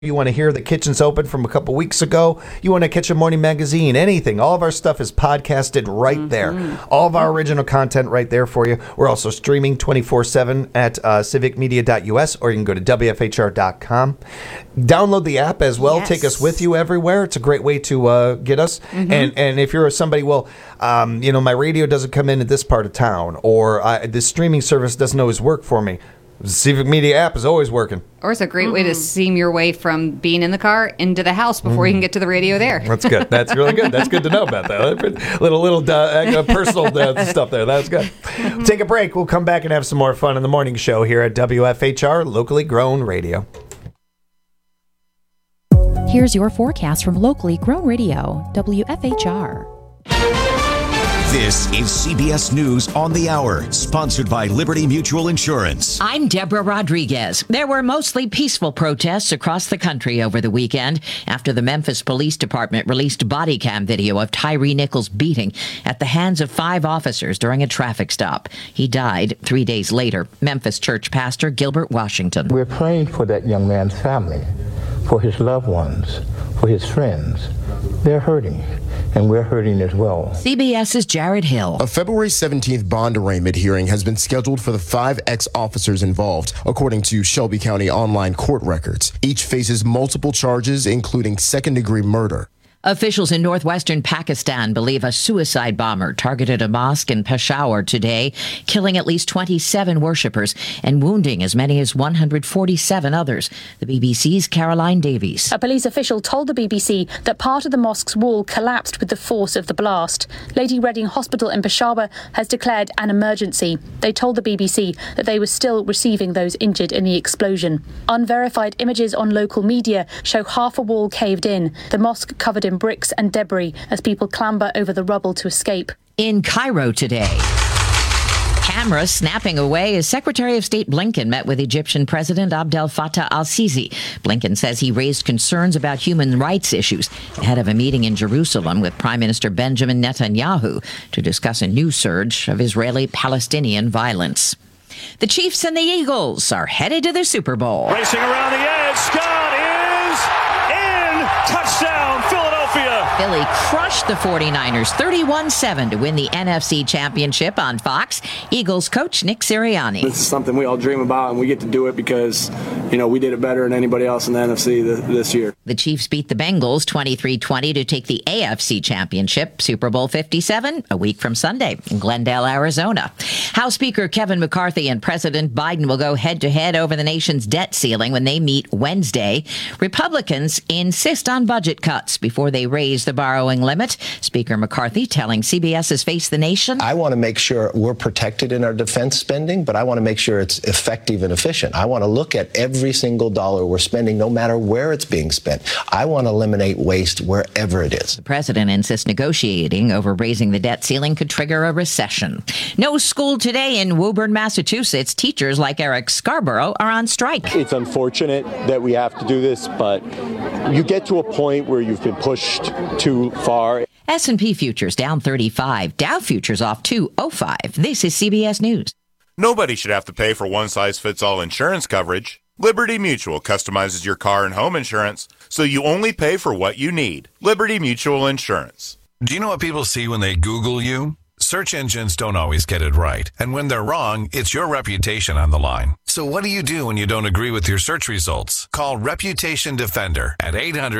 You want to hear The Kitchen's Open from a couple weeks ago. You want to catch a morning magazine, anything. All of our stuff is podcasted right there. All of our original content right there for you. We're also streaming 24/7 at civicmedia.us, or you can go to WFHR.com. Download the app as well. Yes. Take us with you everywhere. It's a great way to get us. And if you're somebody, my radio doesn't come in at this part of town, or the streaming service doesn't always work for me. The Civic Media app is always working. Or it's a great way to seam your way from being in the car into the house before you can get to the radio there. That's good. That's really good. That's good to know about that. Little personal stuff there. That's good. We'll take a break. We'll come back and have some more fun in the morning show here at WFHR, locally grown radio. Here's your forecast from locally grown radio, WFHR. This is CBS News on the Hour, sponsored by Liberty Mutual Insurance. I'm Deborah Rodriguez. There were mostly peaceful protests across the country over the weekend after the Memphis Police Department released body cam video of Tyree Nichols' beating at the hands of 5 officers during a traffic stop. He died 3 days later. Memphis church pastor Gilbert Washington. We're praying for that young man's family, for his loved ones, for his friends. They're hurting, and we're hurting as well. CBS's Jared Hill. A February 17th bond arraignment hearing has been scheduled for the 5 ex-officers involved, according to Shelby County online court records. Each faces multiple charges, including second-degree murder. Officials in northwestern Pakistan believe a suicide bomber targeted a mosque in Peshawar today, killing at least 27 worshippers and wounding as many as 147 others. The BBC's Caroline Davies. A police official told the BBC that part of the mosque's wall collapsed with the force of the blast. Lady Reading Hospital in Peshawar has declared an emergency. They told the BBC that they were still receiving those injured in the explosion. Unverified images on local media show half a wall caved in, the mosque covered in bricks and debris as people clamber over the rubble to escape. In Cairo today, cameras snapping away as Secretary of State Blinken met with Egyptian President Abdel Fattah al-Sisi. Blinken says he raised concerns about human rights issues ahead of a meeting in Jerusalem with Prime Minister Benjamin Netanyahu to discuss a new surge of Israeli-Palestinian violence. The Chiefs and the Eagles are headed to the Super Bowl. Racing around the edge, Scott is in! Touchdown, Philadelphia! Philly crushed the 49ers 31-7 to win the NFC Championship on Fox. Eagles coach Nick Sirianni. This is something we all dream about, and we get to do it because, we did it better than anybody else in the NFC this year. The Chiefs beat the Bengals 23-20 to take the AFC Championship. Super Bowl 57, a week from Sunday in Glendale, Arizona. House Speaker Kevin McCarthy and President Biden will go head-to-head over the nation's debt ceiling when they meet Wednesday. Republicans insist on budget cuts before they raise the borrowing limit. Speaker McCarthy telling CBS's Face the Nation. I want to make sure we're protected in our defense spending, but I want to make sure it's effective and efficient. I want to look at every single dollar we're spending, no matter where it's being spent. I want to eliminate waste wherever it is. The president insists negotiating over raising the debt ceiling could trigger a recession. No school today in Woburn, Massachusetts. Teachers like Eric Scarborough are on strike. It's unfortunate that we have to do this, but you get to a point where you've been pushed too far. S&P futures down 35. Dow futures off 205. This is CBS News. Nobody should have to pay for one-size-fits-all insurance coverage. Liberty Mutual customizes your car and home insurance so you only pay for what you need. Liberty Mutual Insurance. Do you know what people see when they Google you? Search engines don't always get it right. And when they're wrong, it's your reputation on the line. So what do you do when you don't agree with your search results? Call Reputation Defender at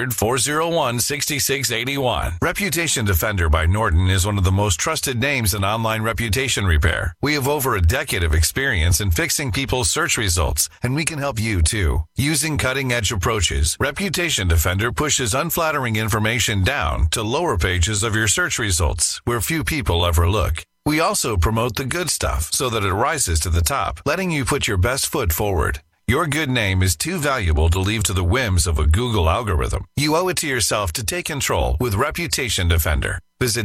800-401-6681. Reputation Defender by Norton is one of the most trusted names in online reputation repair. We have over a decade of experience in fixing people's search results, and we can help you too. Using cutting-edge approaches, Reputation Defender pushes unflattering information down to lower pages of your search results, where few people ever look. We also promote the good stuff so that it rises to the top, letting you put your best foot forward. Your good name is too valuable to leave to the whims of a Google algorithm. You owe it to yourself to take control with Reputation Defender. Visit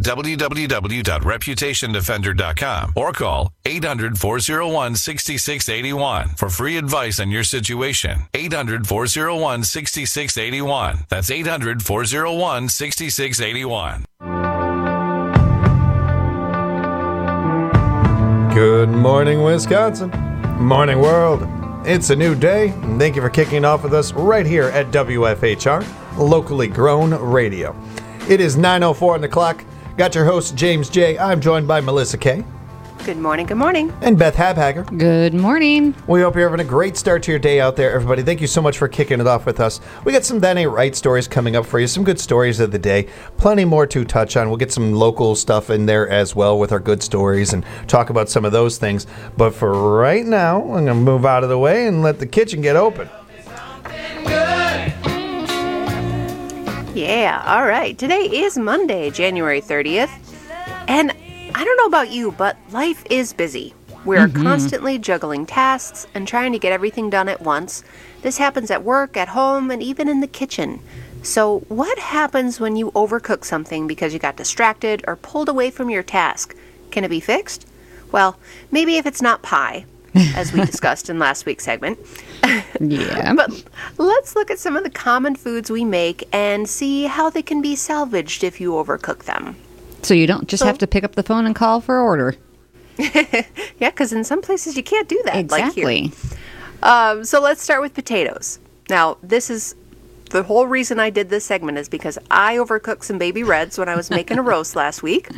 www.reputationdefender.com or call 800-401-6681 for free advice on your situation. 800-401-6681. That's 800-401-6681. Good morning, Wisconsin. Morning, world. It's a new day, and thank you for kicking off with us right here at WFHR, locally grown radio. It is 9:04 on the clock. Got your host, James J. I'm joined by Melissa K. Good morning, good morning. And Beth Habhager. Good morning. We hope you're having a great start to your day out there, everybody. Thank you so much for kicking it off with us. We got some That Ain't Right stories coming up for you, some good stories of the day, plenty more to touch on. We'll get some local stuff in there as well with our good stories and talk about some of those things. But for right now, I'm going to move out of the way and let the kitchen get open. Yeah, all right. Today is Monday, January 30th. And I don't know about you, but life is busy. We're constantly juggling tasks and trying to get everything done at once. This happens at work, at home, and even in the kitchen. So what happens when you overcook something because you got distracted or pulled away from your task? Can it be fixed? Well, maybe if it's not pie, as we discussed in last week's segment. Yeah. But let's look at some of the common foods we make and see how they can be salvaged if you overcook them. So you don't just have to pick up the phone and call for order. Yeah, because in some places you can't do that. Exactly. Like here. So let's start with potatoes. Now, this is the whole reason I did this segment is because I overcooked some baby reds when I was making a roast last week.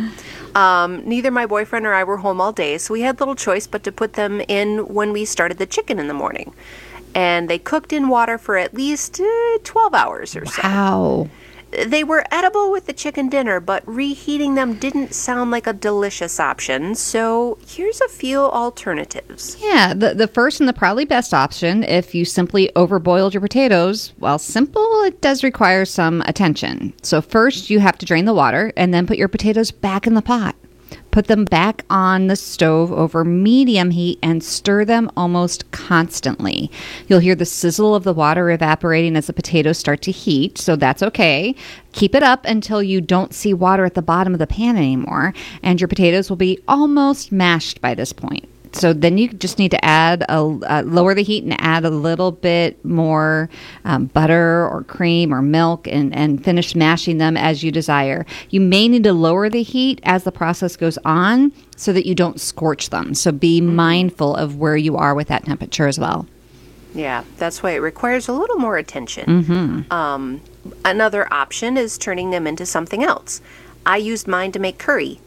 Neither my boyfriend or I were home all day, so we had little choice but to put them in when we started the chicken in the morning. And they cooked in water for at least 12 hours or so. Wow. They were edible with the chicken dinner, but reheating them didn't sound like a delicious option, so here's a few alternatives. Yeah, the first and the probably best option, if you simply overboiled your potatoes, while simple, it does require some attention. So first, you have to drain the water and then put your potatoes back in the pot. Put them back on the stove over medium heat and stir them almost constantly. You'll hear the sizzle of the water evaporating as the potatoes start to heat, so that's okay. Keep it up until you don't see water at the bottom of the pan anymore, and your potatoes will be almost mashed by this point. So then you just need to add lower the heat and add a little bit more butter or cream or milk and finish mashing them as you desire. You may need to lower the heat as the process goes on so that you don't scorch them. So be mindful of where you are with that temperature as well. Yeah, that's why it requires a little more attention. Another option is turning them into something else. I used mine to make curry.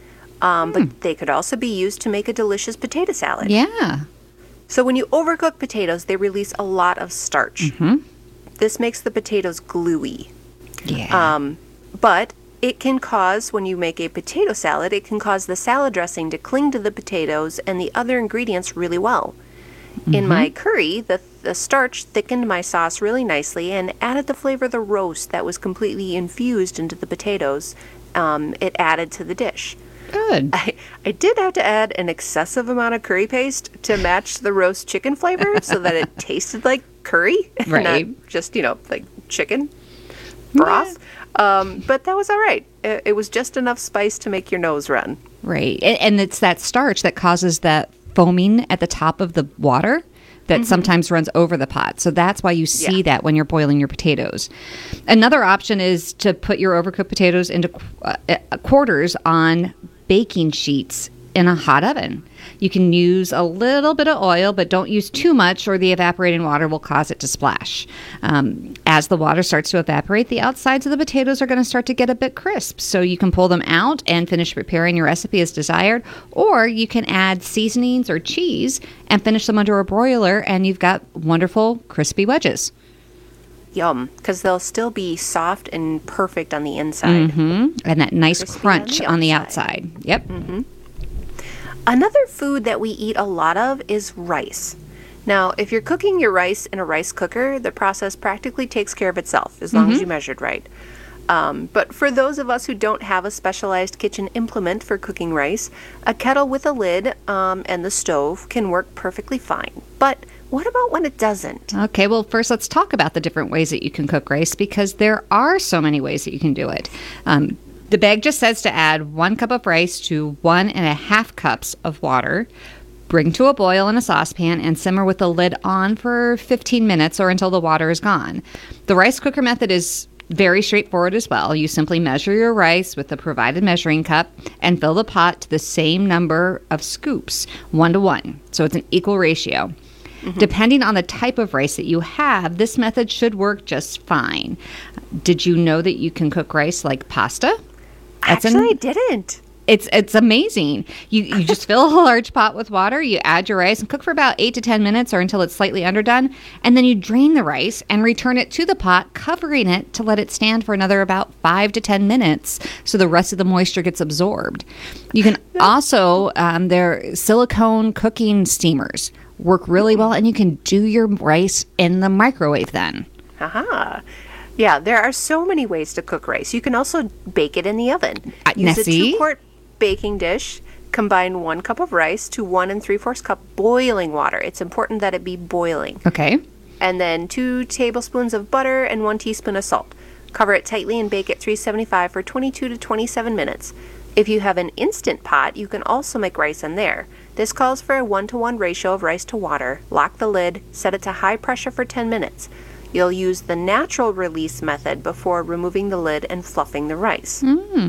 But they could also be used to make a delicious potato salad. Yeah. So when you overcook potatoes, they release a lot of starch. This makes the potatoes gluey. Yeah. But it can cause, when you make a potato salad, it can cause the salad dressing to cling to the potatoes and the other ingredients really well. In my curry, the starch thickened my sauce really nicely and added the flavor of the roast that was completely infused into the potatoes. It added to the dish. Good. I did have to add an excessive amount of curry paste to match the roast chicken flavor so that it tasted like curry, right? Not just, like chicken broth. But that was all right. It was just enough spice to make your nose run. Right. And it's that starch that causes that foaming at the top of the water that sometimes runs over the pot. So that's why you see that when you're boiling your potatoes. Another option is to put your overcooked potatoes into quarters on baking sheets in a hot oven. You can use a little bit of oil, but don't use too much or the evaporating water will cause it to splash. As the water starts to evaporate, the outsides of the potatoes are going to start to get a bit crisp. So you can pull them out and finish preparing your recipe as desired, or you can add seasonings or cheese and finish them under a broiler, and you've got wonderful crispy wedges. Yum, because they'll still be soft and perfect on the inside. And that nice crispy crunch on the outside. Yep. Another food that we eat a lot of is rice. Now, if you're cooking your rice in a rice cooker, the process practically takes care of itself, as long as you measured right. But for those of us who don't have a specialized kitchen implement for cooking rice, a kettle with a lid and the stove can work perfectly fine. But what about when it doesn't? Okay, well, first let's talk about the different ways that you can cook rice, because there are so many ways that you can do it. The bag just says to add 1 cup of rice to 1.5 cups of water. Bring to a boil in a saucepan and simmer with the lid on for 15 minutes or until the water is gone. The rice cooker method is very straightforward as well. You simply measure your rice with the provided measuring cup and fill the pot to the same number of scoops, 1 to 1. So it's an equal ratio. Depending on the type of rice that you have, this method should work just fine. Did you know that you can cook rice like pasta? Actually, I didn't. It's amazing. You just fill a large pot with water, you add your rice and cook for about 8 to 10 minutes or until it's slightly underdone, and then you drain the rice and return it to the pot, covering it to let it stand for another about 5 to 10 minutes so the rest of the moisture gets absorbed. You can also, their silicone cooking steamers work really well, and you can do your rice in the microwave then. Aha. Yeah, there are so many ways to cook rice. You can also bake it in the oven. Use a 2-quart baking dish. Combine 1 cup of rice to 1 3/4 cup boiling water. It's important that it be boiling. Okay. And then 2 tablespoons of butter and 1 teaspoon of salt. Cover it tightly and bake at 375 for 22 to 27 minutes. If you have an instant pot, you can also make rice in there. This calls for a 1-to-1 ratio of rice to water. Lock the lid, set it to high pressure for 10 minutes. You'll use the natural release method before removing the lid and fluffing the rice.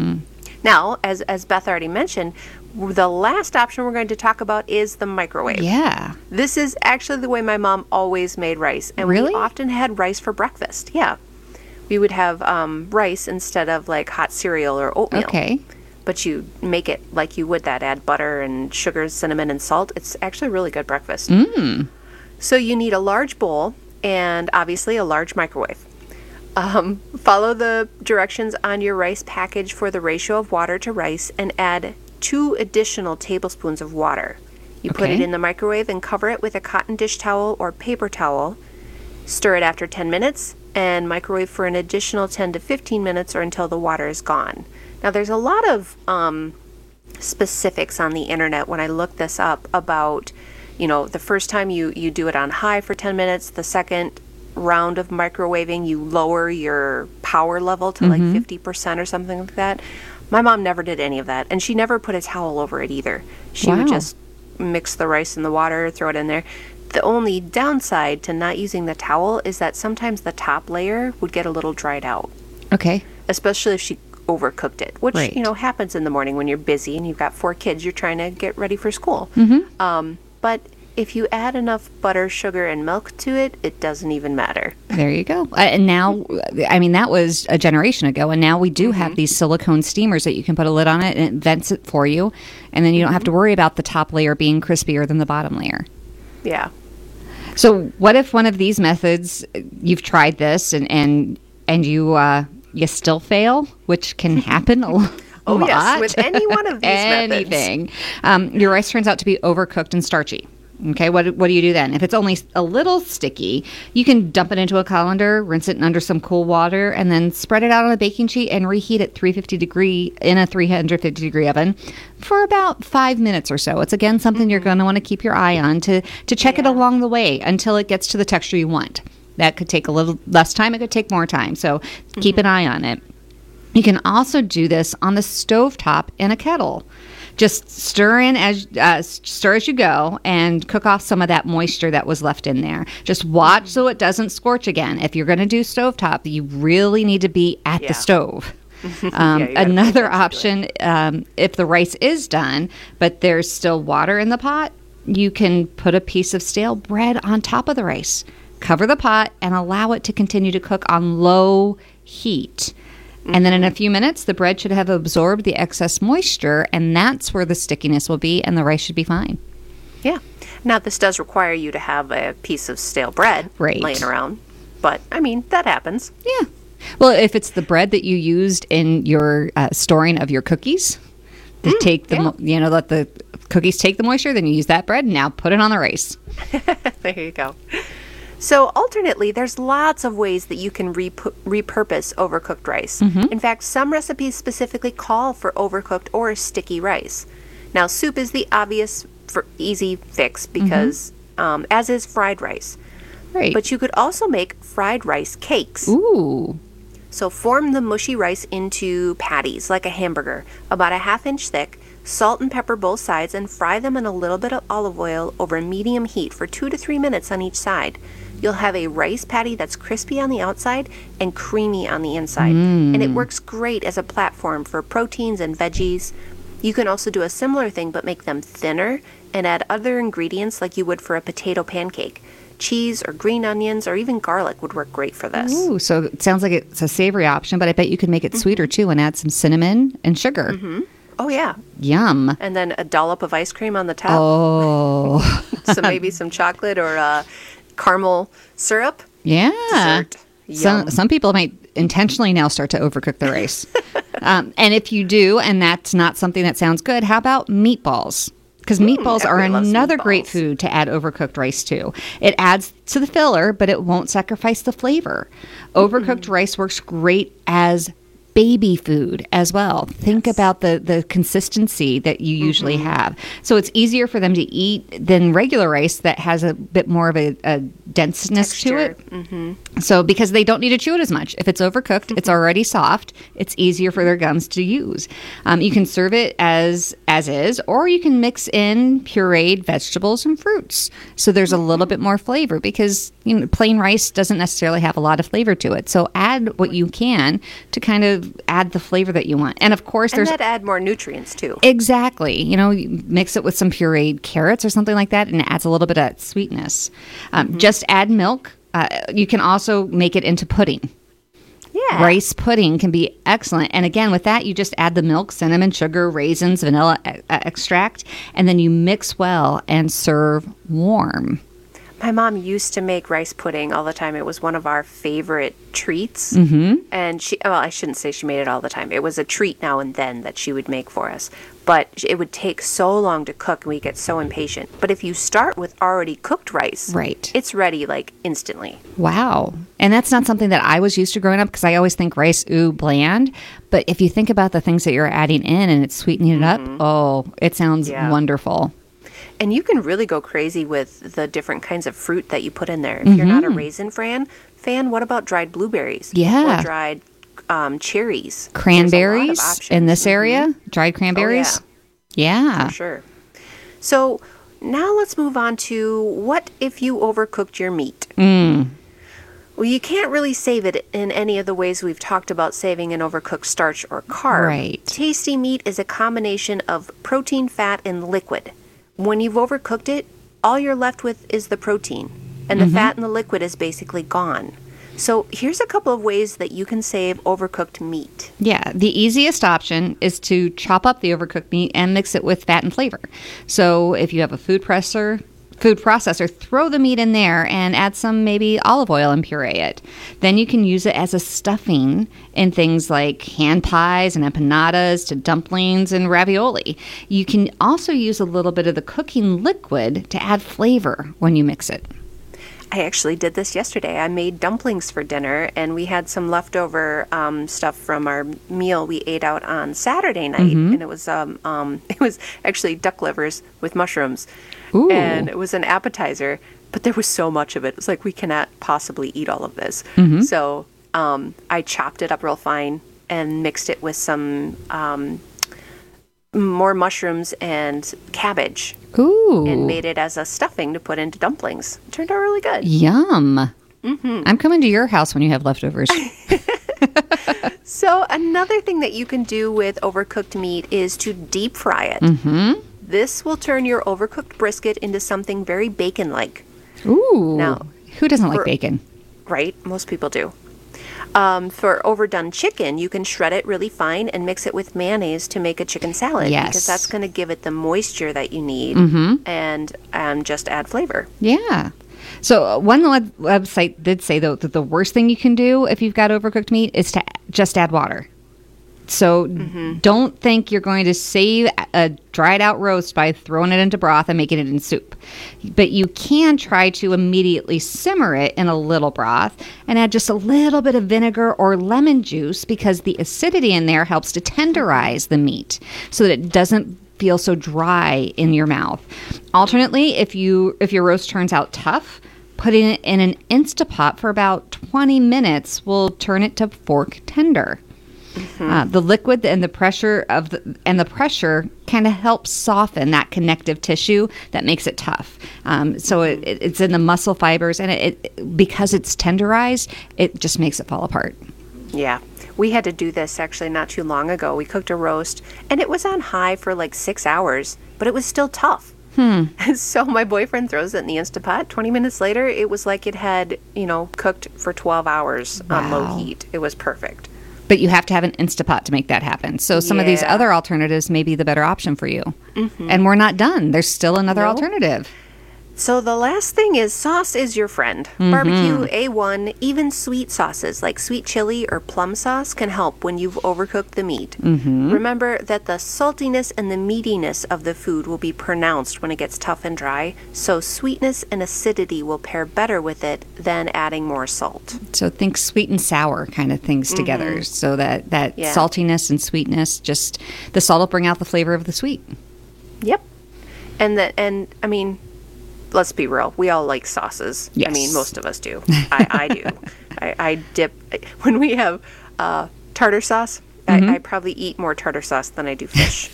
Now, as Beth already mentioned, the last option we're going to talk about is the microwave. Yeah. This is actually the way my mom always made rice. And Really? we often had rice for breakfast. Yeah. We would have rice instead of like hot cereal or oatmeal. Okay. But you make it like you would that. Add butter and sugar, cinnamon, and salt. It's actually a really good breakfast. So you need a large bowl and obviously a large microwave. Follow the directions on your rice package for the ratio of water to rice and add 2 additional tablespoons of water. You put it in the microwave and cover it with a cotton dish towel or paper towel. Stir it after 10 minutes and microwave for an additional 10 to 15 minutes or until the water is gone. Now there's a lot of specifics on the internet when I looked this up about, the first time you do it on high for 10 minutes, the second round of microwaving, you lower your power level to like 50% or something like that. My mom never did any of that, and she never put a towel over it either. She would just mix the rice in the water, throw it in there. The only downside to not using the towel is that sometimes the top layer would get a little dried out. Okay. Especially if she overcooked it, which, Right. Happens in the morning when you're busy and you've got 4 kids, you're trying to get ready for school. But if you add enough butter, sugar, and milk to it, it doesn't even matter. There you go. And now, that was a generation ago, and now we do have these silicone steamers that you can put a lid on it and it vents it for you, and then you don't have to worry about the top layer being crispier than the bottom layer. Yeah. So what if one of these methods, you've tried this and you still fail, which can happen a lot? Oh, yes, with any one of these Anything. Your rice turns out to be overcooked and starchy. Okay, what do you do then? If it's only a little sticky, you can dump it into a colander, rinse it under some cool water, and then spread it out on a baking sheet and reheat it 350 in a 350-degree oven for about 5 minutes or so. It's, again, something you're going to want to keep your eye on to check it along the way until it gets to the texture you want. That could take a little less time. It could take more time. So keep an eye on it. You can also do this on the stovetop in a kettle. Just stir as you go and cook off some of that moisture that was left in there. Just watch so it doesn't scorch again. If you're going to do stovetop, you really need to be at the stove. Another option, if the rice is done, but there's still water in the pot, you can put a piece of stale bread on top of the rice. Cover the pot and allow it to continue to cook on low heat. And then in a few minutes, the bread should have absorbed the excess moisture, and that's where the stickiness will be, and the rice should be fine. Yeah. Now, this does require you to have a piece of stale bread laying around, but, that happens. Yeah. Well, if it's the bread that you used in your storing of your cookies, to take the let the cookies take the moisture, then you use that bread, and now put it on the rice. There you go. So alternately, there's lots of ways that you can repurpose overcooked rice. In fact, some recipes specifically call for overcooked or sticky rice. Now, soup is the obvious easy fix because as is fried rice. Right. But you could also make fried rice cakes. Ooh. So form the mushy rice into patties like a hamburger, about a 1/2 inch thick. Salt and pepper both sides and fry them in a little bit of olive oil over medium heat for 2 to 3 minutes on each side. You'll have a rice patty that's crispy on the outside and creamy on the inside. And it works great as a platform for proteins and veggies. You can also do a similar thing but make them thinner and add other ingredients like you would for a potato pancake. Cheese or green onions or even garlic would work great for this. Ooh, so it sounds like it's a savory option, but I bet you could make it sweeter too and add some cinnamon and sugar. Oh, yeah. Yum. And then a dollop of ice cream on the top. Oh. So maybe some chocolate or caramel syrup. Yeah. Dessert. Yum. Some people might intentionally now start to overcook the rice. And if you do, and that's not something that sounds good, how about meatballs? Because meatballs are another great food to add overcooked rice to. It adds to the filler, but it won't sacrifice the flavor. Overcooked rice works great as baby food as well. Think about the consistency that you usually have. So it's easier for them to eat than regular rice that has a bit more of a denseness to it. So because they don't need to chew it as much. If it's overcooked, it's already soft. It's easier for their gums to use. You can serve it as is, or you can mix in pureed vegetables and fruits. So there's a little bit more flavor because plain rice doesn't necessarily have a lot of flavor to it. So add what you can to kind of add the flavor that you want. And of course, and that add more nutrients too. Exactly. You mix it with some pureed carrots or something like that, and it adds a little bit of sweetness. Just add milk. You can also make it into pudding. Yeah. Rice pudding can be excellent. And again, with that, you just add the milk, cinnamon, sugar, raisins, vanilla extract, and then you mix well and serve warm. My mom used to make rice pudding all the time. It was one of our favorite treats. And I shouldn't say she made it all the time. It was a treat now and then that she would make for us. But it would take so long to cook and we get so impatient. But if you start with already cooked rice, it's ready like instantly. Wow. And that's not something that I was used to growing up because I always think rice, bland. But if you think about the things that you're adding in and it's sweetening it up, it sounds wonderful. And you can really go crazy with the different kinds of fruit that you put in there. If you're not a raisin fan, what about dried blueberries? Yeah. Or dried cherries. Cranberries in this area? Dried cranberries? Oh, yeah. For sure. So now let's move on to what if you overcooked your meat? Well, you can't really save it in any of the ways we've talked about saving an overcooked starch or carb. Right. Tasty meat is a combination of protein, fat, and liquid. When you've overcooked it, all you're left with is the protein, and the fat in the liquid is basically gone. So here's a couple of ways that you can save overcooked meat. Yeah, the easiest option is to chop up the overcooked meat and mix it with fat and flavor. So if you have a food processor, throw the meat in there and add some maybe olive oil and puree it. Then you can use it as a stuffing in things like hand pies and empanadas to dumplings and ravioli. You can also use a little bit of the cooking liquid to add flavor when you mix it. I actually did this yesterday. I made dumplings for dinner, and we had some leftover stuff from our meal we ate out on Saturday night, and it was actually duck livers with mushrooms. Ooh. And it was an appetizer, but there was so much of it. It's like we cannot possibly eat all of this. So I chopped it up real fine and mixed it with some more mushrooms and cabbage. Ooh. And made it as a stuffing to put into dumplings. It turned out really good. Yum. I'm coming to your house when you have leftovers. So another thing that you can do with overcooked meat is to deep fry it. This will turn your overcooked brisket into something very bacon-like. Ooh. Now, who doesn't like bacon? Right? Most people do. For overdone chicken, you can shred it really fine and mix it with mayonnaise to make a chicken salad. Yes. Because that's going to give it the moisture that you need and just add flavor. Yeah. So one website did say, though, that the worst thing you can do if you've got overcooked meat is to just add water. So don't think you're going to save a dried out roast by throwing it into broth and making it in soup. But you can try to immediately simmer it in a little broth and add just a little bit of vinegar or lemon juice because the acidity in there helps to tenderize the meat so that it doesn't feel so dry in your mouth. Alternately, if your roast turns out tough, putting it in an Instapot for about 20 minutes will turn it to fork tender. The liquid and the pressure kind of helps soften that connective tissue that makes it tough. So it's in the muscle fibers, and it because it's tenderized, it just makes it fall apart. Yeah. We had to do this actually not too long ago. We cooked a roast, and it was on high for like 6 hours, but it was still tough. So my boyfriend throws it in the Instapot. 20 minutes later, it was like it had, cooked for 12 hours on low heat. It was perfect. But you have to have an Instapot to make that happen. So some of these other alternatives may be the better option for you. And we're not done. There's still another alternative. So the last thing is sauce is your friend. Barbecue, A1, even sweet sauces like sweet chili or plum sauce can help when you've overcooked the meat. Remember that the saltiness and the meatiness of the food will be pronounced when it gets tough and dry, so sweetness and acidity will pair better with it than adding more salt. So think sweet and sour kind of things together, so that saltiness and sweetness, just the salt will bring out the flavor of the sweet. Yep. And I mean, let's be real. We all like sauces. Yes. I mean, most of us do. I do. I dip. When we have tartar sauce, I probably eat more tartar sauce than I do fish.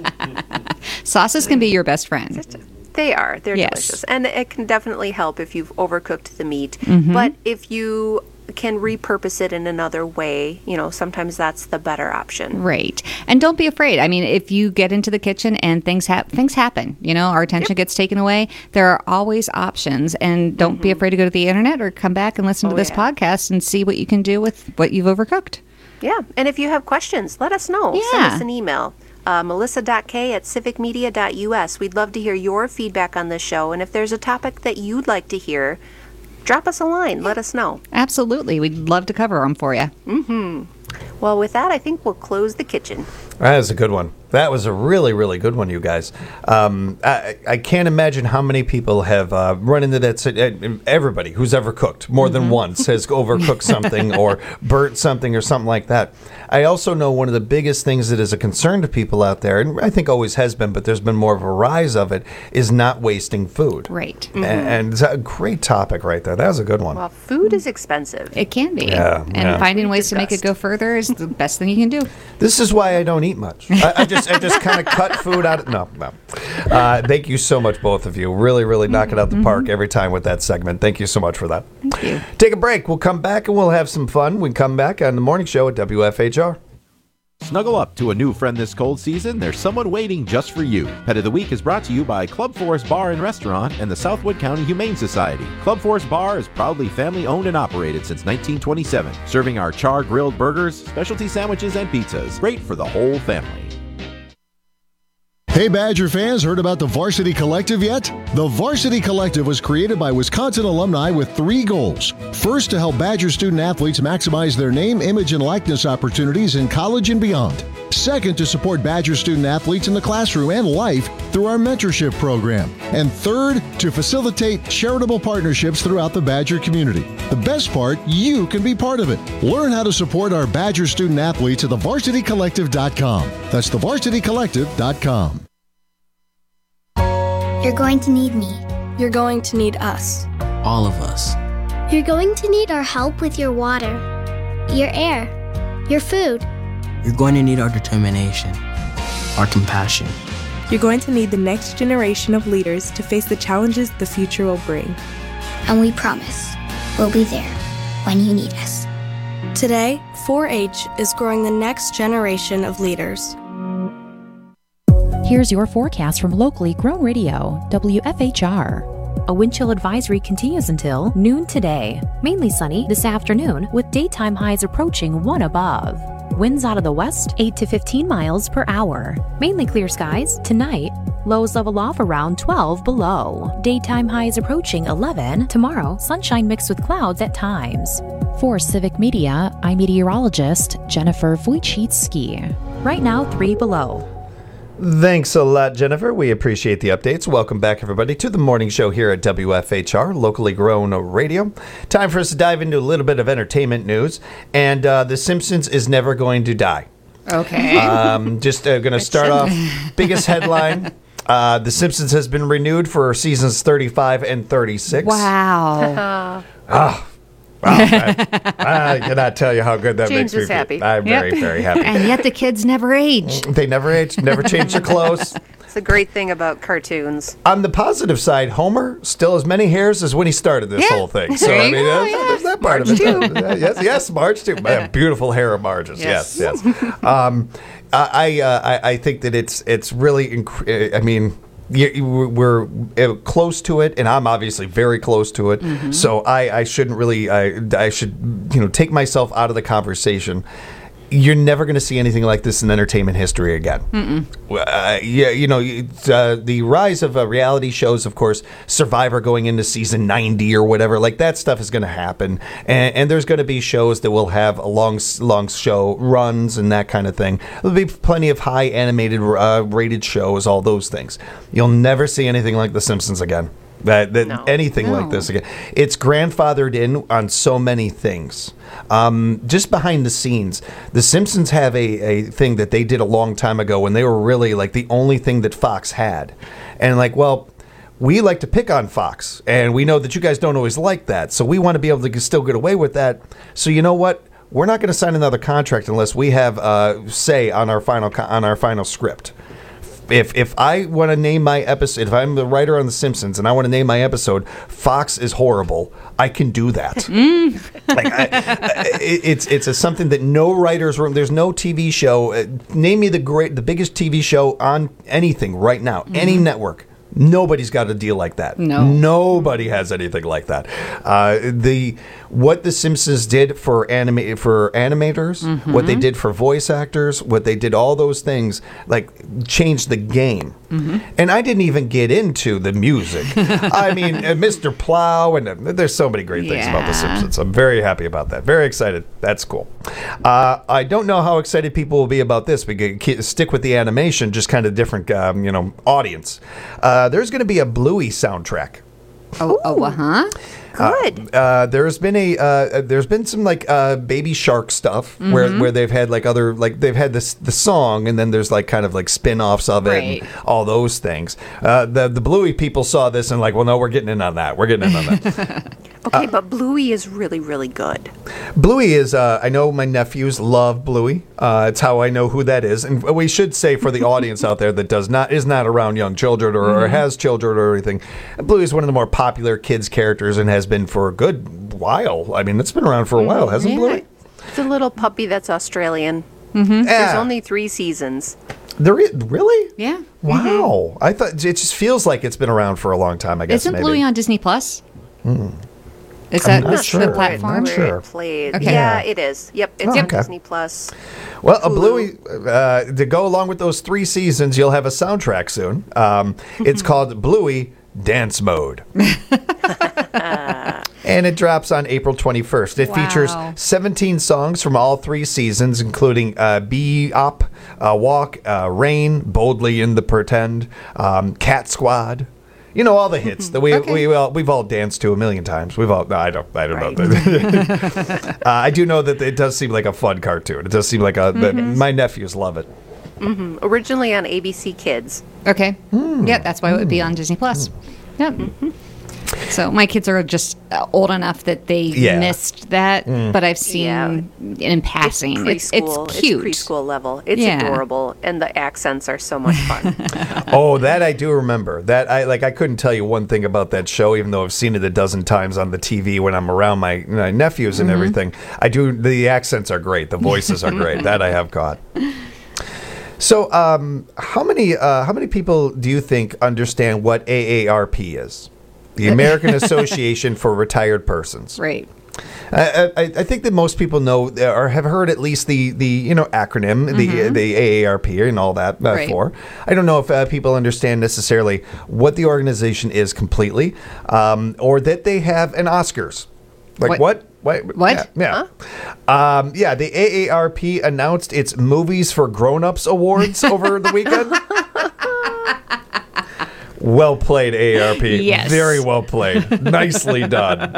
Sauces can be your best friend. They are. They're delicious. And it can definitely help if you've overcooked the meat. But if you can repurpose it in another way, sometimes that's the better option. Right. And don't be afraid. I mean, if you get into the kitchen and things happen, our attention gets taken away, there are always options. And don't be afraid to go to the internet or come back and listen to this podcast and see what you can do with what you've overcooked. Yeah. And if you have questions, let us know. Yeah. Send us an email. melissa.k@civicmedia.us. We'd love to hear your feedback on this show. And if there's a topic that you'd like to hear, drop us a line. Let us know. Absolutely. We'd love to cover them for you. Well, with that, I think we'll close the kitchen. That was a good one. That was a really, really good one, you guys. I can't imagine how many people have run into that. Everybody who's ever cooked more than once has overcooked something or burnt something or something like that. I also know one of the biggest things that is a concern to people out there, and I think always has been, but there's been more of a rise of it, is not wasting food. Right. And it's a great topic right there. That was a good one. Well, food is expensive. It can be. Yeah, and finding ways to make it go further is the best thing you can do. This is why I don't eat much. I just kind of cut food out. No. Thank you so much, both of you. Really, really knock it out the park every time with that segment. Thank you so much for that. Thank you. Take a break. We'll come back and we'll have some fun. We come back on the morning show at WFHR. Snuggle up to a new friend this cold season. There's someone waiting just for you. Pet of the Week is brought to you by Club Forest Bar and Restaurant and the Southwood County Humane Society. Club Forest Bar is proudly family owned and operated since 1927, serving our char-grilled burgers, specialty sandwiches, and pizzas. Great for the whole family. Hey Badger fans, heard about the Varsity Collective yet? The Varsity Collective was created by Wisconsin alumni with 3 goals. First, to help Badger student athletes maximize their name, image, and likeness opportunities in college and beyond. Second, to support Badger student athletes in the classroom and life through our mentorship program. And third, to facilitate charitable partnerships throughout the Badger community. The best part, you can be part of it. Learn how to support our Badger student athletes at thevarsitycollective.com. That's thevarsitycollective.com. You're going to need me. You're going to need us. All of us. You're going to need our help with your water, your air, your food. You're going to need our determination, our compassion. You're going to need the next generation of leaders to face the challenges the future will bring. And we promise we'll be there when you need us. Today, 4-H is growing the next generation of leaders. Here's your forecast from locally grown radio, WFHR. A wind chill advisory continues until noon today. Mainly sunny this afternoon with daytime highs approaching 1 above. Winds out of the west 8 to 15 miles per hour. Mainly clear skies tonight. Lows level off around 12 below. Daytime highs approaching 11. Tomorrow, sunshine mixed with clouds at times. For Civic Media, I'm meteorologist Jennifer Wojcicki. Right now, 3 below. Thanks a lot, Jennifer. We appreciate the updates. Welcome back, everybody, to the morning show here at WFHR, locally grown radio. Time for us to dive into a little bit of entertainment news. And The Simpsons is never going to die. Okay. Just going to start off. Biggest headline. The Simpsons has been renewed for seasons 35 and 36. Wow. I cannot tell you how good that James makes me is feel. happy. I'm very, very happy. And yet the kids never age. They never age, never change their clothes. It's a great thing about cartoons. On the positive side, Homer still has many hairs as when he started this whole thing. So, There I you mean, go, there's that part Marge of it. Yes, Marge too. Beautiful hair of Marge's. Yes. I think that it's really, I mean, we're close to it, and I'm obviously very close to it. Mm-hmm. So I shouldn't really, I should, take myself out of the conversation. You're never going to see anything like this in entertainment history again. The rise of reality shows, of course, Survivor going into season 90 or whatever, like that stuff is going to happen. And there's going to be shows that will have a long show runs and that kind of thing. There'll be plenty of high animated rated shows, all those things. You'll never see anything like The Simpsons again. Anything like this again. It's grandfathered in on so many things. Just behind the scenes, The Simpsons have a thing that they did a long time ago when they were really like the only thing that Fox had. And we like to pick on Fox, and we know that you guys don't always like that. So we want to be able to still get away with that. So you know what? We're not going to sign another contract unless we have say on our final script. If I want to name my episode, if I'm the writer on The Simpsons and I want to name my episode, Fox is horrible, I can do that. It's something that no writer's room. There's no TV show. Name me the biggest TV show on anything right now, any network. Nobody's got a deal like that. No. Nobody has anything like that. What The Simpsons did for animators, what they did for voice actors, what they did, all those things, changed the game. And I didn't even get into the music. I mean, Mr. Plow, and there's so many great things about The Simpsons. I'm very happy about that. Very excited. That's cool. I don't know how excited people will be about this. We can stick with the animation, just kind of different, audience. There's going to be a Bluey soundtrack. Good. There's been some Baby Shark stuff where they've had they've had the song, and then there's kind of spin-offs of it and all those things. The Bluey people saw this and well, no, we're getting in on that. We're getting in on that. Okay, but Bluey is really, really good. Bluey is, I know my nephews love Bluey. It's how I know who that is. And we should say for the audience out there that is not around young children or has children or anything, Bluey is one of the more popular kids characters and has been for a good while. I mean, it's been around for a while, hasn't Bluey? It's a little puppy that's Australian. There's only 3 seasons. Really? Yeah. Wow. I thought it just feels like it's been around for a long time, I guess. Isn't Bluey on Disney Plus? Is I'm that not sure. the platform? I'm not sure. It played. Okay. Yeah, it is. Yep, it's on Disney Plus. Well, a Bluey, to go along with those 3 seasons, you'll have a soundtrack soon. It's called Bluey Dance Mode. And it drops on April 21st. It features 17 songs from all 3 seasons, including Bee-Op, Walk, Rain, Boldly in the Pretend, Cat Squad. All the hits that we've all danced to a million times. I don't know. I do know that it does seem like a fun cartoon. It does seem like my nephews love it. Originally on ABC Kids. Okay. Yeah, that's why it would be on Disney Plus. Yep. So my kids are just old enough that they missed that, but I've seen in passing. It's cute. It's preschool level. It's adorable, and the accents are so much fun. That I do remember. That I couldn't tell you one thing about that show, even though I've seen it a dozen times on the TV when I'm around my nephews and everything. I do. The accents are great. The voices are great. That I have caught. So, how many people do you think understand what AARP is? The American Association for Retired Persons. Right. I think that most people know or have heard at least the acronym, the AARP and all that for. I don't know if people understand necessarily what the organization is completely, or that they have an Oscars. What? Yeah. The AARP announced its Movies for Grown-Ups Awards over the weekend. Well played, AARP. Yes. Very well played. Nicely done.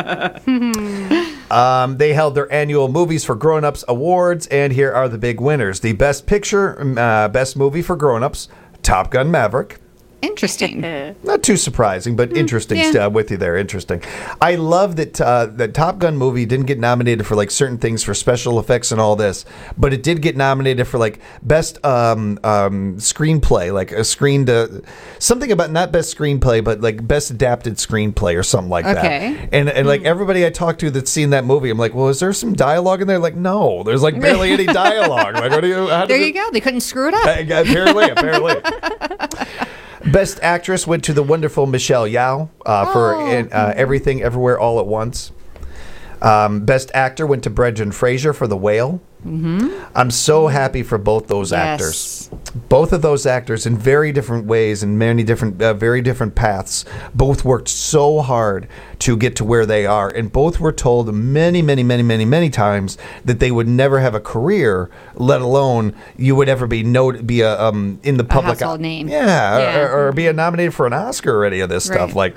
They held their annual Movies for Grown-Ups Awards, and here are the big winners. The Best Picture, Best Movie for Grown-Ups, Top Gun Maverick. Interesting. Not too surprising, but interesting. yeah. With you there, interesting. I love that the Top Gun movie didn't get nominated for like certain things for special effects and all this, but it did get nominated for like best screenplay, like something about not best screenplay, but like best adapted screenplay or something like Okay. that. And like everybody I talked to that's seen that movie, I'm like, well, is there some dialogue in there? Like, no, there's like barely any dialogue. Like, what do you? There you go. They couldn't screw it up. Apparently. Best actress went to the wonderful Michelle Yeoh for Everything Everywhere All at Once. Best actor went to Brendan Fraser for The Whale. Mm-hmm. I'm so happy for both those actors. Both of those actors, in very different ways and many different, very different paths, both worked so hard to get to where they are, and both were told many times that they would never have a career, let alone you would ever be in the public household name. Or be nominated for an Oscar or any of this stuff. Like,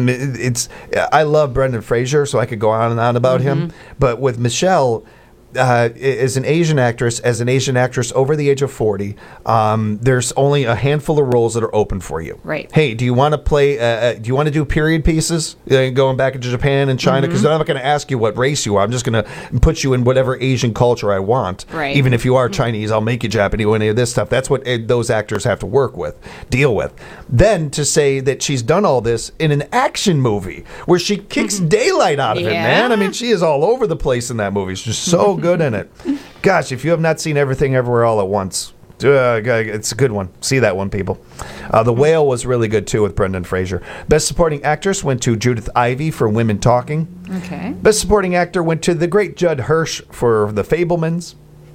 I love Brendan Fraser, so I could go on and on about him, but with Michelle. As an Asian actress over the age of 40, there's only a handful of roles that are open for you. Right. Hey, do you want to play? Do you want to do period pieces going back into Japan and China? Because I'm not going to ask you what race you are. I'm just going to put you in whatever Asian culture I want. Right. Even if you are Chinese, I'll make you Japanese. Any of this stuff. That's what those actors have to deal with. Then to say that she's done all this in an action movie where she kicks daylight out of it, man. I mean, she is all over the place in that movie. She's so good in it. Gosh, if you have not seen Everything Everywhere All at Once, it's a good one. See that one, people. The Whale was really good too with Brendan Fraser. Best Supporting Actress went to Judith Ivey for Women Talking. Okay. Best Supporting Actor went to the great Judd Hirsch for The Fabelmans.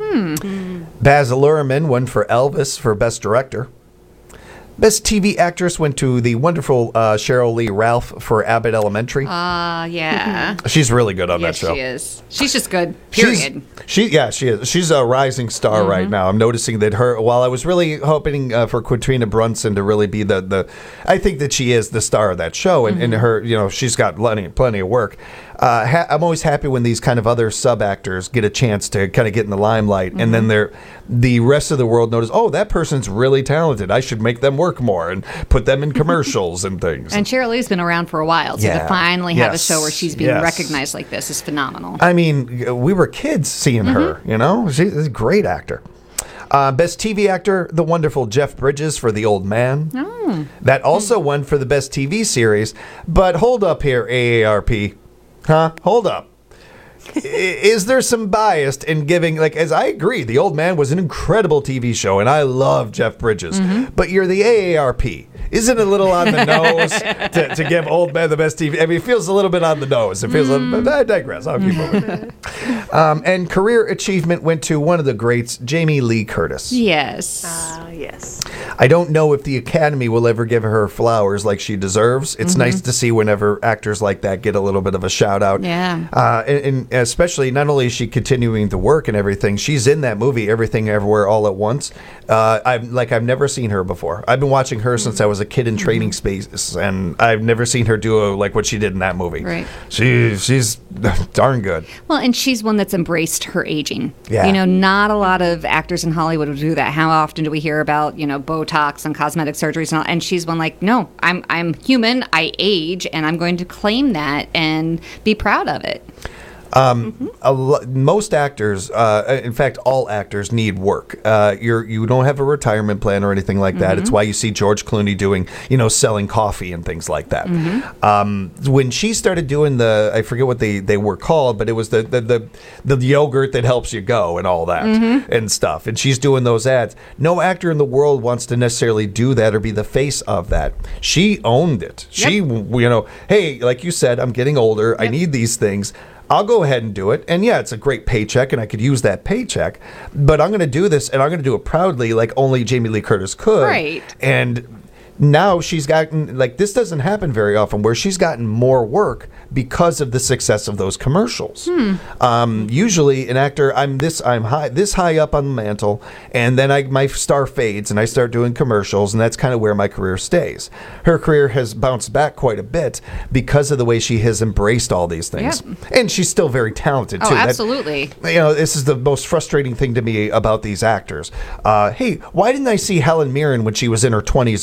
Baz Luhrmann won for Elvis for Best Director. Best TV Actress went to the wonderful Cheryl Lee Ralph for Abbott Elementary. Yeah. She's really good on that show. She is. She's just good, period. She is. She's a rising star right now. I'm noticing that while I was really hoping for Quintrina Brunson to really be I think that she is the star of that show, and her, she's got plenty of work. I'm always happy when these kind of other sub-actors get a chance to kind of get in the limelight, and then the rest of the world notice, oh, that person's really talented. I should make them work more and put them in commercials and things. And Cheryl Lee's been around for a while, so to finally have a show where she's being recognized like this is phenomenal. I mean, we were kids seeing her, She's a great actor. Best TV Actor, the wonderful Jeff Bridges for The Old Man. That also won for the Best TV Series. But hold up here, AARP. Hold up. Is there some bias in giving, as I agree, The Old Man was an incredible TV show, and I love Jeff Bridges, but you're the AARP. Isn't it a little on the nose to give Old Man the Best TV? I mean, it feels a little bit on the nose. It feels I digress. I'll keep moving. And career achievement went to one of the greats, Jamie Lee Curtis. Yes. Yes. I don't know if the Academy will ever give her flowers like she deserves. It's nice to see whenever actors like that get a little bit of a shout out. Yeah. And especially, not only is she continuing to work and everything, she's in that movie, Everything Everywhere All at Once. I've never seen her before. I've been watching her since I was a kid in Trading Spaces, and I've never seen her do what she did in that movie. Right. She's darn good. Well, and she's one that's embraced her aging. Yeah. Not a lot of actors in Hollywood will do that. How often do we hear about, Botox and cosmetic surgeries and all? And she's one no, I'm human, I age, and I'm going to claim that and be proud of it. Most actors, in fact, all actors need work. You don't have a retirement plan or anything like that. It's why you see George Clooney doing, selling coffee and things like that. When she started doing I forget what they were called, but it was the yogurt that helps you go and all that and stuff. And she's doing those ads. No actor in the world wants to necessarily do that or be the face of that. She owned it. Yep. She, hey, like you said, I'm getting older. Yep. I need these things. I'll go ahead and do it. And yeah, it's a great paycheck and I could use that paycheck, but I'm going to do this and I'm going to do it proudly like only Jamie Lee Curtis could. Right. And now she's gotten, this doesn't happen very often, where she's gotten more work because of the success of those commercials. Usually an actor, I'm this high up on the mantle, and then my star fades and I start doing commercials, and that's kind of where my career stays. Her career has bounced back quite a bit because of the way she has embraced all these things. Yep. And she's still very talented too. Oh, absolutely. This is the most frustrating thing to me about these actors. Hey, why didn't I see Helen Mirren when she was in her 20s or 30s?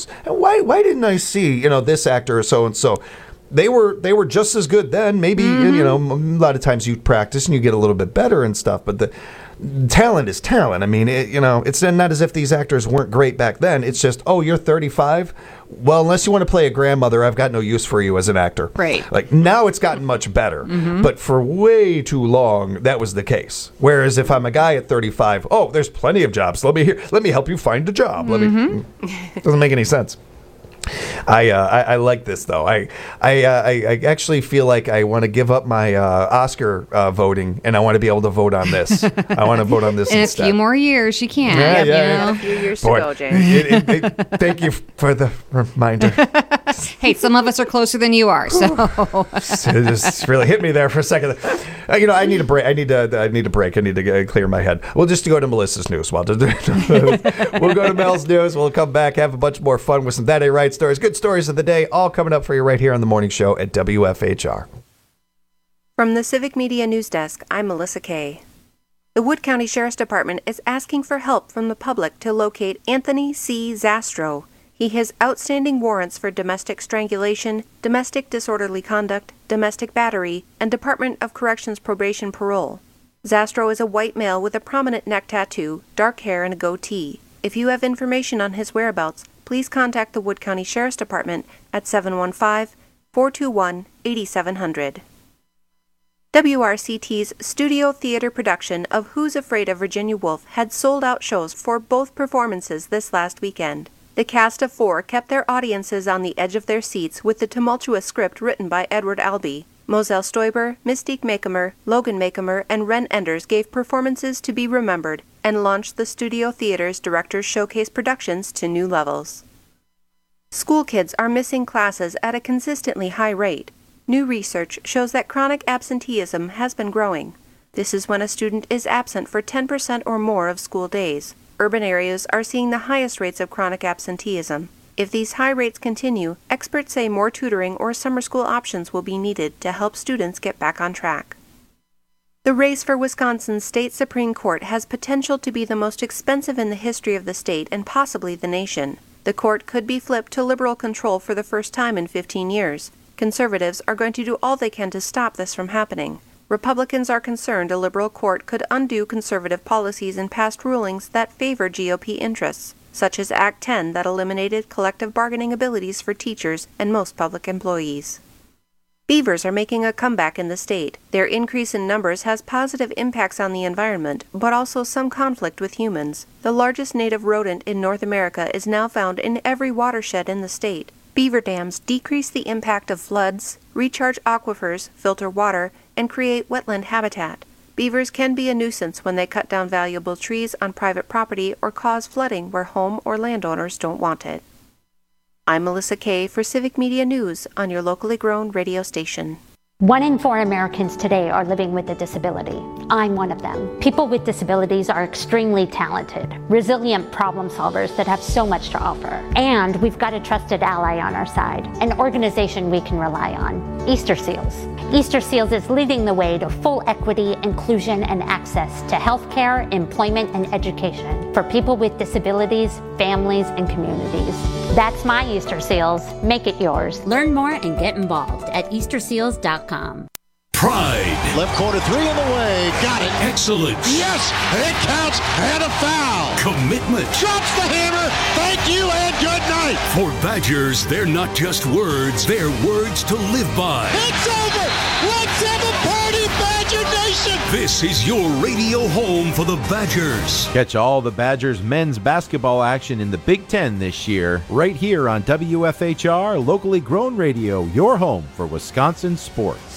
news. And why didn't I see, this actor or so and so? They were just as good then. Maybe a lot of times you practice and you get a little bit better and stuff. But the talent is talent. I mean, it's not as if these actors weren't great back then. It's just, oh, you're 35. Well, unless you want to play a grandmother, I've got no use for you as an actor. Right. Like now it's gotten much better. But for way too long, that was the case. Whereas if I'm a guy at 35, oh, there's plenty of jobs. Let me help you find a job. Doesn't make any sense. I like this though. I actually feel like I want to give up my Oscar voting, and I want to be able to vote on this. I want to vote on this in instead. a few more years. You can. Yeah. A few years to go, James. Thank you for the reminder. Hey, some of us are closer than you are, so it just really hit me there for a second. I need a break. I need a break. I need to clear my head. We'll just go to Melissa's news. We'll go to Mel's news. We'll come back, have a bunch more fun with some That Ain't Right stories, good stories of the day, all coming up for you right here on the morning show at WFHR. From the Civic Media News Desk, I'm Melissa Kay. The Wood County Sheriff's Department is asking for help from the public to locate Anthony C. Zastro. He has outstanding warrants for domestic strangulation, domestic disorderly conduct, domestic battery, and Department of Corrections probation parole. Zastro is a white male with a prominent neck tattoo, dark hair, and a goatee. If you have information on his whereabouts, please contact the Wood County Sheriff's Department at 715-421-8700. WRCT's studio theater production of Who's Afraid of Virginia Woolf had sold-out shows for both performances this last weekend. The cast of 4 kept their audiences on the edge of their seats with the tumultuous script written by Edward Albee. Moselle Stoiber, Mystique Makemer, Logan Makemer, and Ren Enders gave performances to be remembered and launched the Studio Theater's Directors Showcase productions to new levels. School kids are missing classes at a consistently high rate. New research shows that chronic absenteeism has been growing. This is when a student is absent for 10% or more of school days. Urban areas are seeing the highest rates of chronic absenteeism. If these high rates continue, experts say more tutoring or summer school options will be needed to help students get back on track. The race for Wisconsin's state Supreme Court has potential to be the most expensive in the history of the state and possibly the nation. The court could be flipped to liberal control for the first time in 15 years. Conservatives are going to do all they can to stop this from happening. Republicans are concerned a liberal court could undo conservative policies and past rulings that favor GOP interests, such as Act 10 that eliminated collective bargaining abilities for teachers and most public employees. Beavers are making a comeback in the state. Their increase in numbers has positive impacts on the environment, but also some conflict with humans. The largest native rodent in North America is now found in every watershed in the state. Beaver dams decrease the impact of floods, recharge aquifers, filter water, and create wetland habitat. Beavers can be a nuisance when they cut down valuable trees on private property or cause flooding where home or landowners don't want it. I'm Melissa Kay for Civic Media News on your locally grown radio station. 1 in 4 Americans today are living with a disability. I'm one of them. People with disabilities are extremely talented, resilient problem solvers that have so much to offer. And we've got a trusted ally on our side, an organization we can rely on, Easter Seals. Easter Seals is leading the way to full equity, inclusion, and access to healthcare, employment, and education for people with disabilities, families, and communities. That's my Easter Seals. Make it yours. Learn more and get involved at easterseals.com. Pride. Left corner 3 in the way. Got it. Excellence. Yes, it counts, and a foul. Commitment. Drops the hammer. Thank you and good night. For Badgers, they're not just words, they're words to live by. It's over. Let's have a party, Badger Nation. This is your radio home for the Badgers. Catch all the Badgers men's basketball action in the Big Ten this year, right here on WFHR, locally grown radio, your home for Wisconsin sports.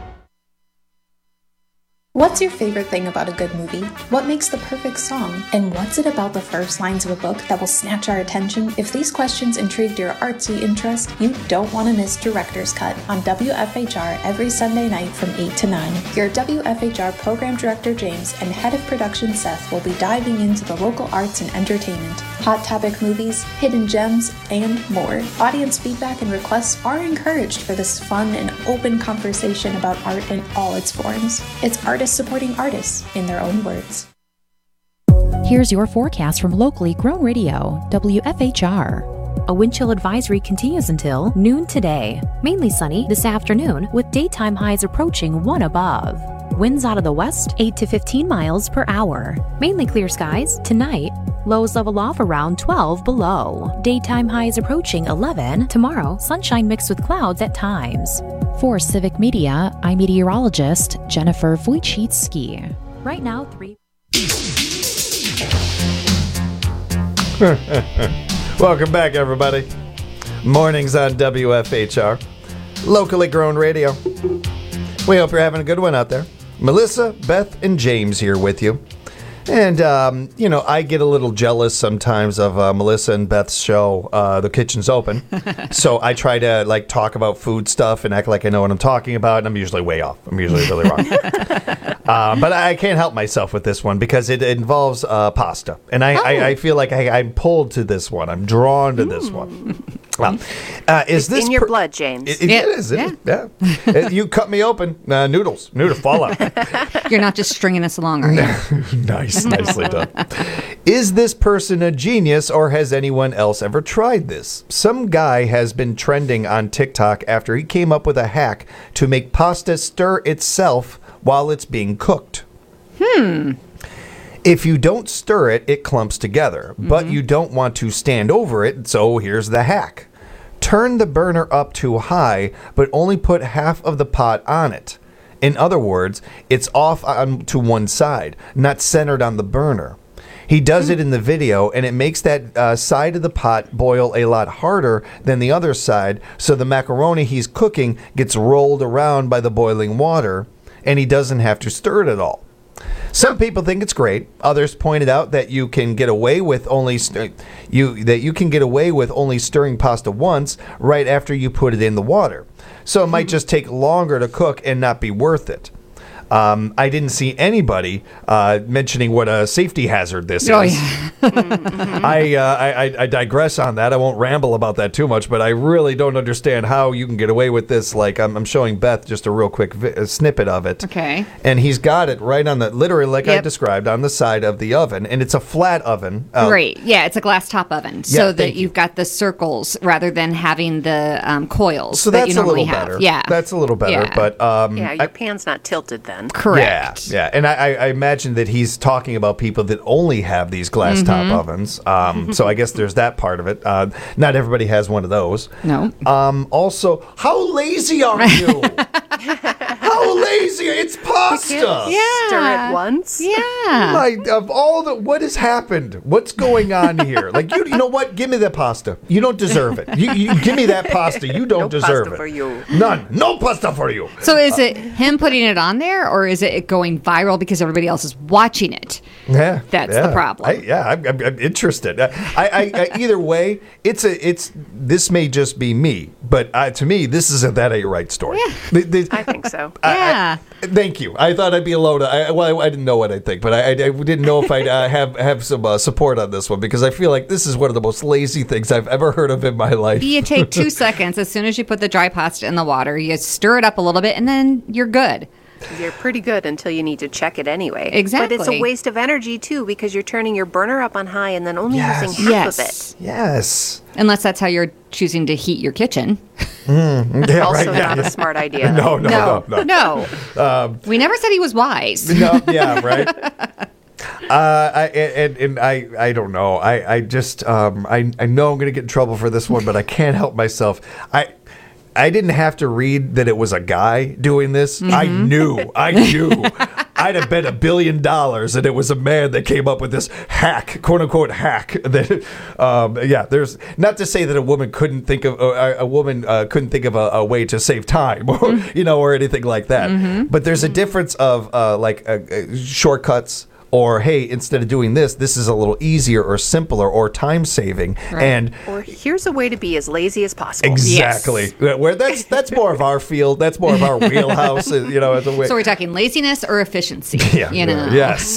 What's your favorite thing about a good movie? What makes the perfect song? And what's it about the first lines of a book that will snatch our attention? If these questions intrigued your artsy interest, you don't want to miss Director's Cut on WFHR every Sunday night from 8 to 9. Your WFHR Program Director James and Head of Production Seth will be diving into the local arts and entertainment, hot topic movies, hidden gems, and more. Audience feedback and requests are encouraged for this fun and open conversation about art in all its forms. It's artists supporting artists in their own words. Here's your forecast from locally grown radio, WFHR. A wind chill advisory continues until noon today. Mainly sunny this afternoon with daytime highs approaching 1 above. Winds out of the west 8 to 15 miles per hour. Mainly clear skies tonight. Lows level off around 12 below. Daytime highs approaching 11. Tomorrow, sunshine mixed with clouds at times. For Civic Media, I'm meteorologist Jennifer Wojcicki. Right now, 3. Welcome back, everybody. Mornings on WFHR, locally grown radio. We hope you're having a good one out there. Melissa, Beth, and James here with you. And, I get a little jealous sometimes of Melissa and Beth's show, The Kitchen's Open. So I try to, talk about food stuff and act like I know what I'm talking about, and I'm usually way off. I'm usually really wrong. But I can't help myself with this one because it involves pasta. And I feel like I'm pulled to this one. I'm drawn to this one. Well, is this in your blood, James? It is. Yeah. You cut me open. Noodles fall out. You're not just stringing us along, are you? Nicely done. Is this person a genius, or has anyone else ever tried this? Some guy has been trending on TikTok after he came up with a hack to make pasta stir itself while it's being cooked. If you don't stir it, it clumps together, but you don't want to stand over it, so here's the hack. Turn the burner up to high, but only put half of the pot on it. In other words, it's off on to one side, not centered on the burner. He does it in the video, and it makes that side of the pot boil a lot harder than the other side, so the macaroni he's cooking gets rolled around by the boiling water, and he doesn't have to stir it at all. Some people think it's great. Others pointed out that you can get away with only stirring pasta once right after you put it in the water. So it might just take longer to cook and not be worth it. I didn't see anybody mentioning what a safety hazard this is. Yeah. I digress on that. I won't ramble about that too much, but I really don't understand how you can get away with this. Like, I'm showing Beth just a real quick snippet of it. Okay. And he's got it right on literally like I described, on the side of the oven. And it's a flat oven. Great. Yeah, it's a glass top oven. So that you've got the circles rather than having the coils so that you normally have. Better. Yeah. That's a little better. Yeah. But your pan's not tilted then. Correct. Yeah. And I imagine that he's talking about people that only have these glass top ovens. So I guess there's that part of it. Not everybody has one of those. No. Also, how lazy are you? How lazy? It's pasta. Yeah. Stir it once. Yeah. What has happened? What's going on here? Like, you know what? Give me that pasta. You don't deserve it. You give me that pasta. You don't deserve pasta it. for you. None. No pasta for you. So is it him putting it on there, or is it going viral because everybody else is watching it? Yeah. That's the problem. I'm interested. Either way, this may just be me, but to me, this is a That Ain't Right story. Yeah. I think so. Thank you. I thought I'd be alone. I didn't know what I'd think, but I didn't know if I'd have some support on this one, because I feel like this is one of the most lazy things I've ever heard of in my life. You take 2 seconds as soon as you put the dry pasta in the water. You stir it up a little bit, and then you're good. You're pretty good until you need to check it anyway. Exactly. But it's a waste of energy, too, because you're turning your burner up on high and then only using half of it. Yes. Unless that's how you're choosing to heat your kitchen. Also not a smart idea. No. We never said he was wise. No, yeah, right. I don't know. I just I know I'm going to get in trouble for this one, but I can't help myself. I didn't have to read that it was a guy doing this. I knew. I'd have bet $1 billion that it was a man that came up with this hack, quote unquote hack. That there's not to say that a woman couldn't think of a way to save time, or or anything like that. But there's a difference of shortcuts. Or, hey, instead of doing this is a little easier or simpler or time-saving. Right. Or here's a way to be as lazy as possible. Exactly. Yes. Where that's more of our field. That's more of our wheelhouse. As a way. So we're talking laziness or efficiency. Yeah. Yes.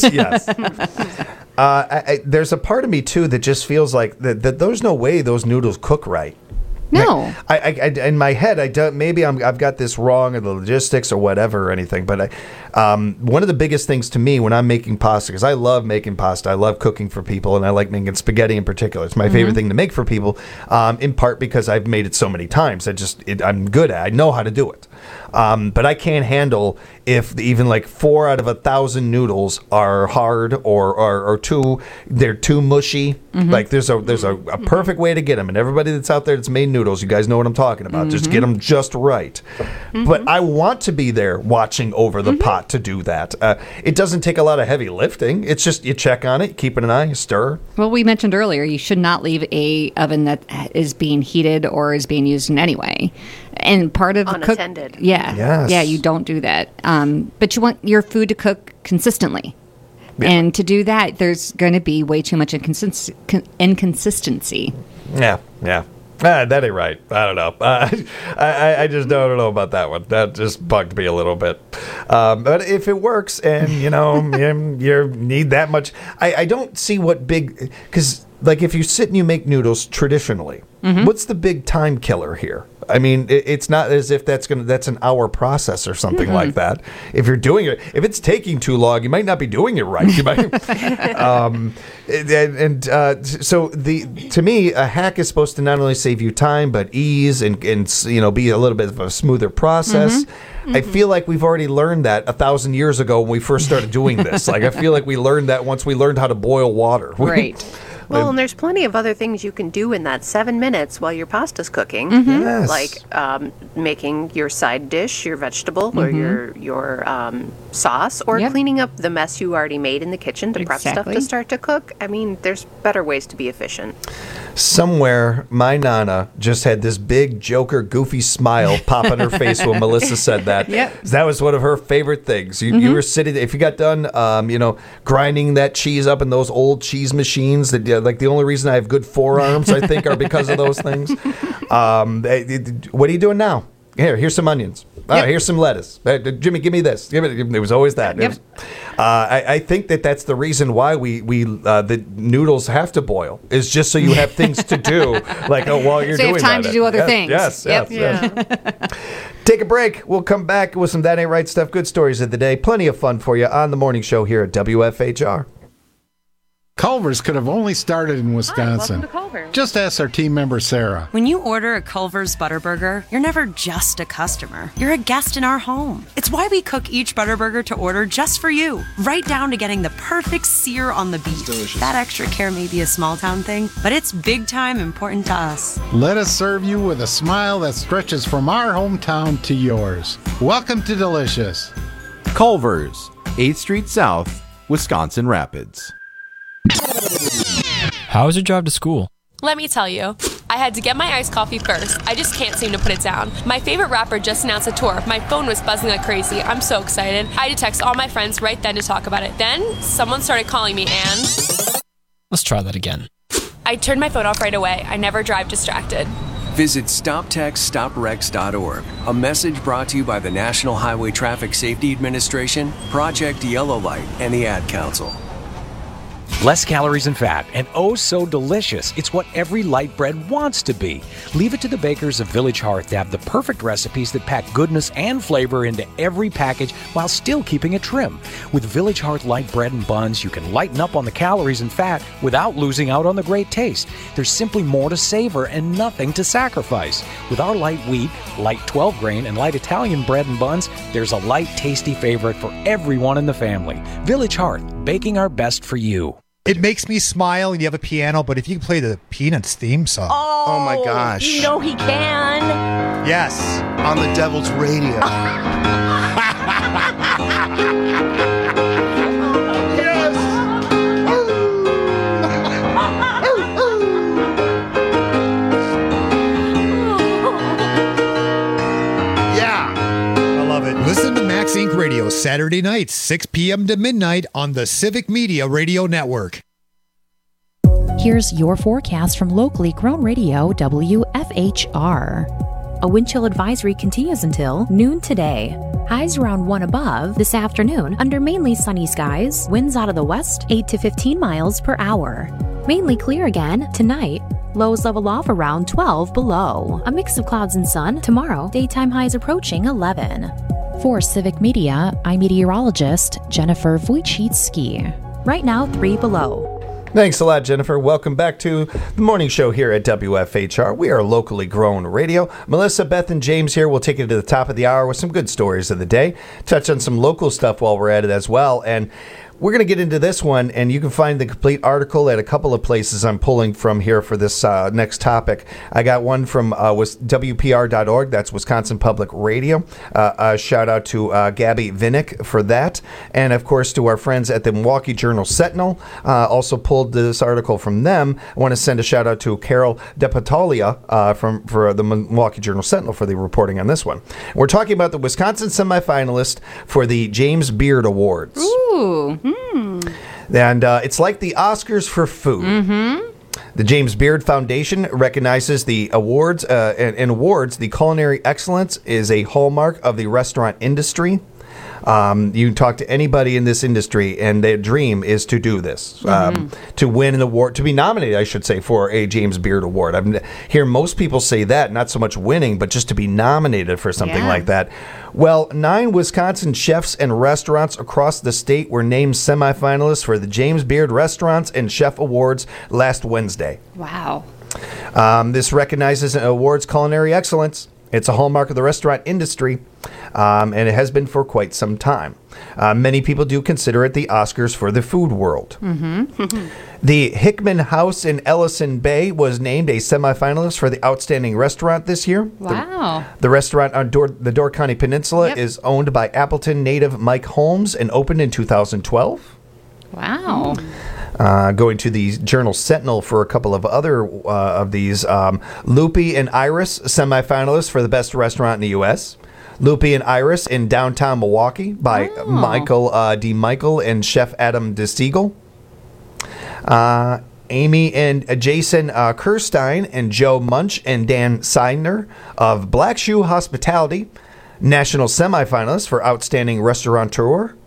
There's a part of me, too, that just feels like that there's no way those noodles cook right. No. I in my head, I don't. Maybe I've got this wrong, or the logistics, or whatever, or anything. But one of the biggest things to me when I'm making pasta, because I love making pasta, I love cooking for people, and I like making spaghetti in particular. It's my favorite thing to make for people. In part because I've made it so many times. I'm good at it. I know how to do it. But I can't handle if even like 4 out of 1,000 noodles are hard or they're too mushy. Like there's a perfect way to get them, and everybody that's out there that's made noodles, you guys know what I'm talking about. Just get them just right. But I want to be there watching over the pot to do that. It doesn't take a lot of heavy lifting. It's just you check on it, keep an eye, you stir. Well, we mentioned earlier you should not leave a oven that is being heated or is being used in any way. And part of unattended. Yeah, you don't do that. But you want your food to cook consistently. Yeah. And to do that, there's going to be way too much inconsistency. Yeah. That ain't right. I don't know. I just don't know about that one. That just bugged me a little bit. But if it works and, you need that much, I don't see what big, because like if you sit and you make noodles traditionally, what's the big time killer here? I mean, it's not as if that's an hour process or something like that. If you're doing it, if it's taking too long, you might not be doing it right. You might, so to me, a hack is supposed to not only save you time but ease and be a little bit of a smoother process. I feel like we've already learned that 1,000 years ago when we first started doing this. Like I feel like we learned that once we learned how to boil water. Right. Well, and there's plenty of other things you can do in that 7 minutes while your pasta's cooking, Yes. like making your side dish, your vegetable, or your sauce, or cleaning up the mess you already made in the kitchen to prep stuff to start to cook. I mean, there's better ways to be efficient. Somewhere, my Nana just had this big Joker goofy smile pop on her face when Melissa said that. That was one of her favorite things. You were sitting, if you got done, grinding that cheese up in those old cheese machines that, like the only reason I have good forearms, I think, are because of those things. What are you doing now? Here's some onions. Here's some lettuce. Jimmy, give me this. It was always that. I think that's the reason why we the noodles have to boil, is just so you have things to do, like while you're doing that. So you have time to do other things. Yes. Take a break. We'll come back with some That Ain't Right stuff, good stories of the day. Plenty of fun for you on the morning show here at WFHR. Culver's could have only started in Wisconsin. Welcome to Culver's. Just ask our team member, Sarah. When you order a Culver's Butterburger, you're never just a customer. You're a guest in our home. It's why we cook each Butterburger to order just for you, right down to getting the perfect sear on the beef. That extra care may be a small town thing, but it's big time important to us. Let us serve you with a smile that stretches from our hometown to yours. Welcome to Delicious. Culver's, 8th Street South, Wisconsin Rapids. How was your drive to school? Let me tell you, I had to get my iced coffee first. I just can't seem to put it down. My favorite rapper just announced a tour. My phone was buzzing like crazy. I'm so excited. I had to text all my friends right then to talk about it. Then, someone started calling me and... Let's try that again. I turned my phone off right away. I never drive distracted. Visit StopTextStopWrecks.org. A message brought to you by the National Highway Traffic Safety Administration, Project Yellow Light, and the Ad Council. Less calories and fat, and oh so delicious. It's what every light bread wants to be. Leave it to the bakers of Village Hearth to have the perfect recipes that pack goodness and flavor into every package while still keeping it trim. With Village Hearth light bread and buns, you can lighten up on the calories and fat without losing out on the great taste. There's simply more to savor and nothing to sacrifice. With our light wheat, light 12 grain, and light Italian bread and buns, there's a light, tasty favorite for everyone in the family. Village Hearth, baking our best for you. It makes me smile and you have a piano, but if you can play the Peanuts theme song. Oh my gosh. You know he can. Yes. On the Devil's Radio. Listen to Max Inc. Radio Saturday nights, 6 p.m. to midnight on the Civic Media Radio Network. Here's your forecast from locally grown radio WFHR. A wind chill advisory continues until noon today. Highs around 1 above this afternoon under mainly sunny skies. Winds out of the west 8 to 15 miles per hour. Mainly clear again tonight. Lows level off around 12 below. A mix of clouds and sun. Tomorrow, daytime highs approaching 11. For Civic Media, I'm meteorologist Jennifer Wojcicki. Right now, 3 below. Thanks a lot, Jennifer. Welcome back to the morning show here at WFHR. We are locally grown radio. Melissa, Beth, and James here. We'll take you to the top of the hour with some good stories of the day. Touch on some local stuff while we're at it as well. And we're going to get into this one, and you can find the complete article at a couple of places I'm pulling from here for this next topic. I got one from WPR.org, that's Wisconsin Public Radio. A shout out to Gabby Vinnick for that. And, of course, to our friends at the Milwaukee Journal-Sentinel. Also pulled this article from them. I want to send a shout out to Carol DePatalia for the Milwaukee Journal-Sentinel for the reporting on this one. We're talking about the Wisconsin semifinalist for the James Beard Awards. Ooh. And it's like the Oscars for food. Mm-hmm. The James Beard Foundation recognizes the awards and awards the culinary excellence is a hallmark of the restaurant industry. You can talk to anybody in this industry, and their dream is to do this, to win an award, to be nominated, I should say, for a James Beard Award. I hear most people say that, not so much winning, but just to be nominated for something like that. Well, 9 Wisconsin chefs and restaurants across the state were named semifinalists for the James Beard Restaurants and Chef Awards last Wednesday. Wow. This recognizes and awards culinary excellence. It's a hallmark of the restaurant industry, and it has been for quite some time. Many people do consider it the Oscars for the food world. Mm-hmm. The Hickman House in Ellison Bay was named a semifinalist for the Outstanding Restaurant this year. Wow. The restaurant on the Door County Peninsula is owned by Appleton native Mike Holmes and opened in 2012. Wow. Going to the Journal-Sentinel for a couple of other of these. Loopy and Iris, semifinalists for the best restaurant in the U.S. Loopy and Iris in downtown Milwaukee by Michael D. Michael and Chef Adam DeSiegel. Amy and Jason Kirstein and Joe Munch and Dan Seidner of Black Shoe Hospitality, national semifinalists for Outstanding Restaurateur.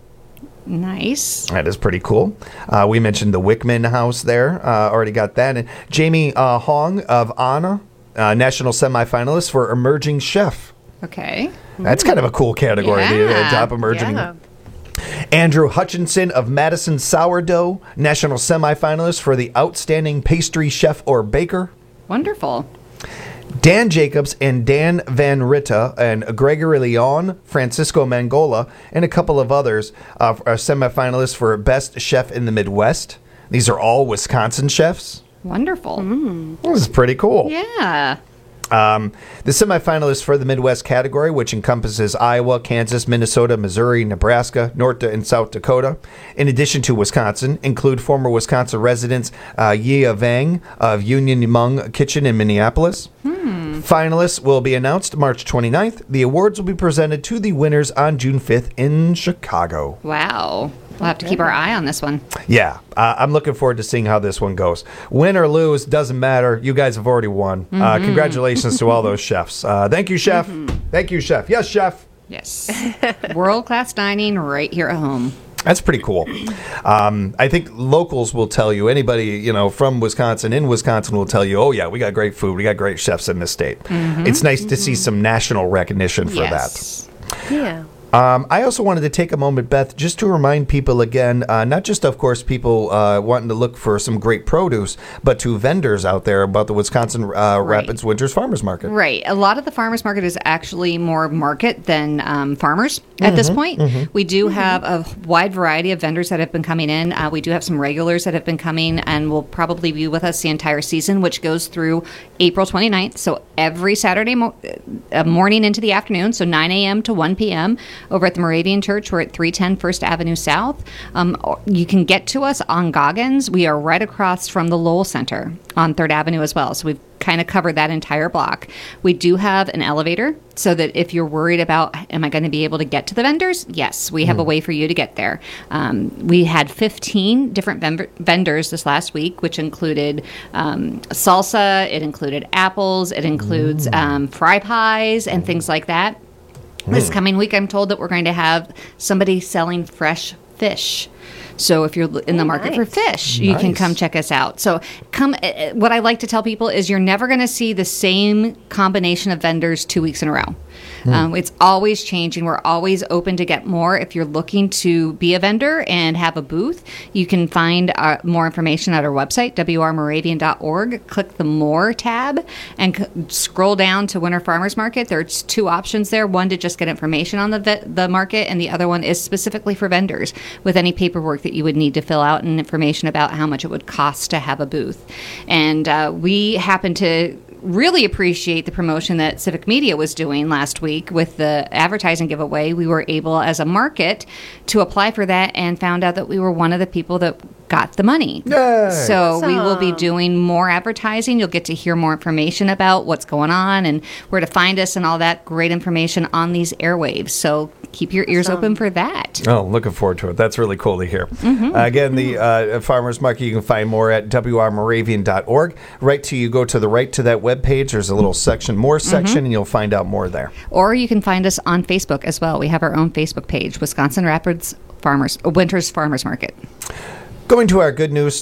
Nice. That is pretty cool. We mentioned the Wickman House there. Already got that. And Jamie Hong of Anna, national semifinalist for Emerging Chef. Okay. That's kind of a cool category, the top emerging. Yeah. Andrew Hutchinson of Madison Sourdough, national semifinalist for the Outstanding Pastry Chef or Baker. Wonderful. Dan Jacobs and Dan Van Ritta and Gregory Leon, Francisco Mangola, and a couple of others are semifinalists for Best Chef in the Midwest. These are all Wisconsin chefs. Wonderful. This is pretty cool. Yeah. The semifinalists for the Midwest category, which encompasses Iowa, Kansas, Minnesota, Missouri, Nebraska, North and South Dakota, in addition to Wisconsin, include former Wisconsin residents Yia Vang of Union Hmong Kitchen in Minneapolis. Finalists will be announced March 29th. The awards will be presented to the winners on June 5th in Chicago. Wow. We'll have to keep our eye on this one. Yeah, I'm looking forward to seeing how this one goes. Win or lose, doesn't matter. You guys have already won. Congratulations to all those chefs. Thank you, Chef. Thank you, Chef. Yes, Chef. Yes. World-class dining right here at home. That's pretty cool. I think locals will tell you, anybody from Wisconsin, in Wisconsin will tell you, oh, yeah, we got great food. We got great chefs in this state. It's nice to see some national recognition for that. Yeah. I also wanted to take a moment, Beth, just to remind people again, not just, of course, people wanting to look for some great produce, but to vendors out there about the Wisconsin Rapids Winters Farmers Market. Right. A lot of the farmers market is actually more market than farmers at this point. We do have a wide variety of vendors that have been coming in. We do have some regulars that have been coming and will probably be with us the entire season, which goes through April 29th. So every Saturday morning into the afternoon, so 9 a.m. to 1 p.m., over at the Moravian Church. We're at 310 First Avenue South. You can get to us on Goggins. We are right across from the Lowell Center on 3rd Avenue as well. So we've kind of covered that entire block. We do have an elevator so that if you're worried about, am I going to be able to get to the vendors? Yes, we have a way for you to get there. We had 15 different vendors this last week, which included salsa, it included apples, it includes fry pies and things like that. This coming week, I'm told that we're going to have somebody selling fresh fish. So if you're in the market for fish, you can come check us out. So what I like to tell people is you're never going to see the same combination of vendors 2 weeks in a row. It's always changing. We're always open to get more. If you're looking to be a vendor and have a booth, you can find more information at our website, wrmoravian.org. Click the More tab and scroll down to Winter Farmers Market. There's 2 options there. One to just get information on the market, and the other one is specifically for vendors with any paperwork that you would need to fill out and information about how much it would cost to have a booth. And we happen to really appreciate the promotion that Civic Media was doing last week with the advertising giveaway. We were able, as a market, to apply for that and found out that we were one of the people that got the money. Yay. So we will be doing more advertising. You'll get to hear more information about what's going on and where to find us and all that great information on these airwaves. So keep your ears open for that. Oh, looking forward to it. That's really cool to hear. Again, the Farmers Market, you can find more at wrmoravian.org. You go to the right to that webpage. There's a little section, More section, and you'll find out more there. Or you can find us on Facebook as well. We have our own Facebook page, Wisconsin Rapids Winters Farmers Market. Going to our Good News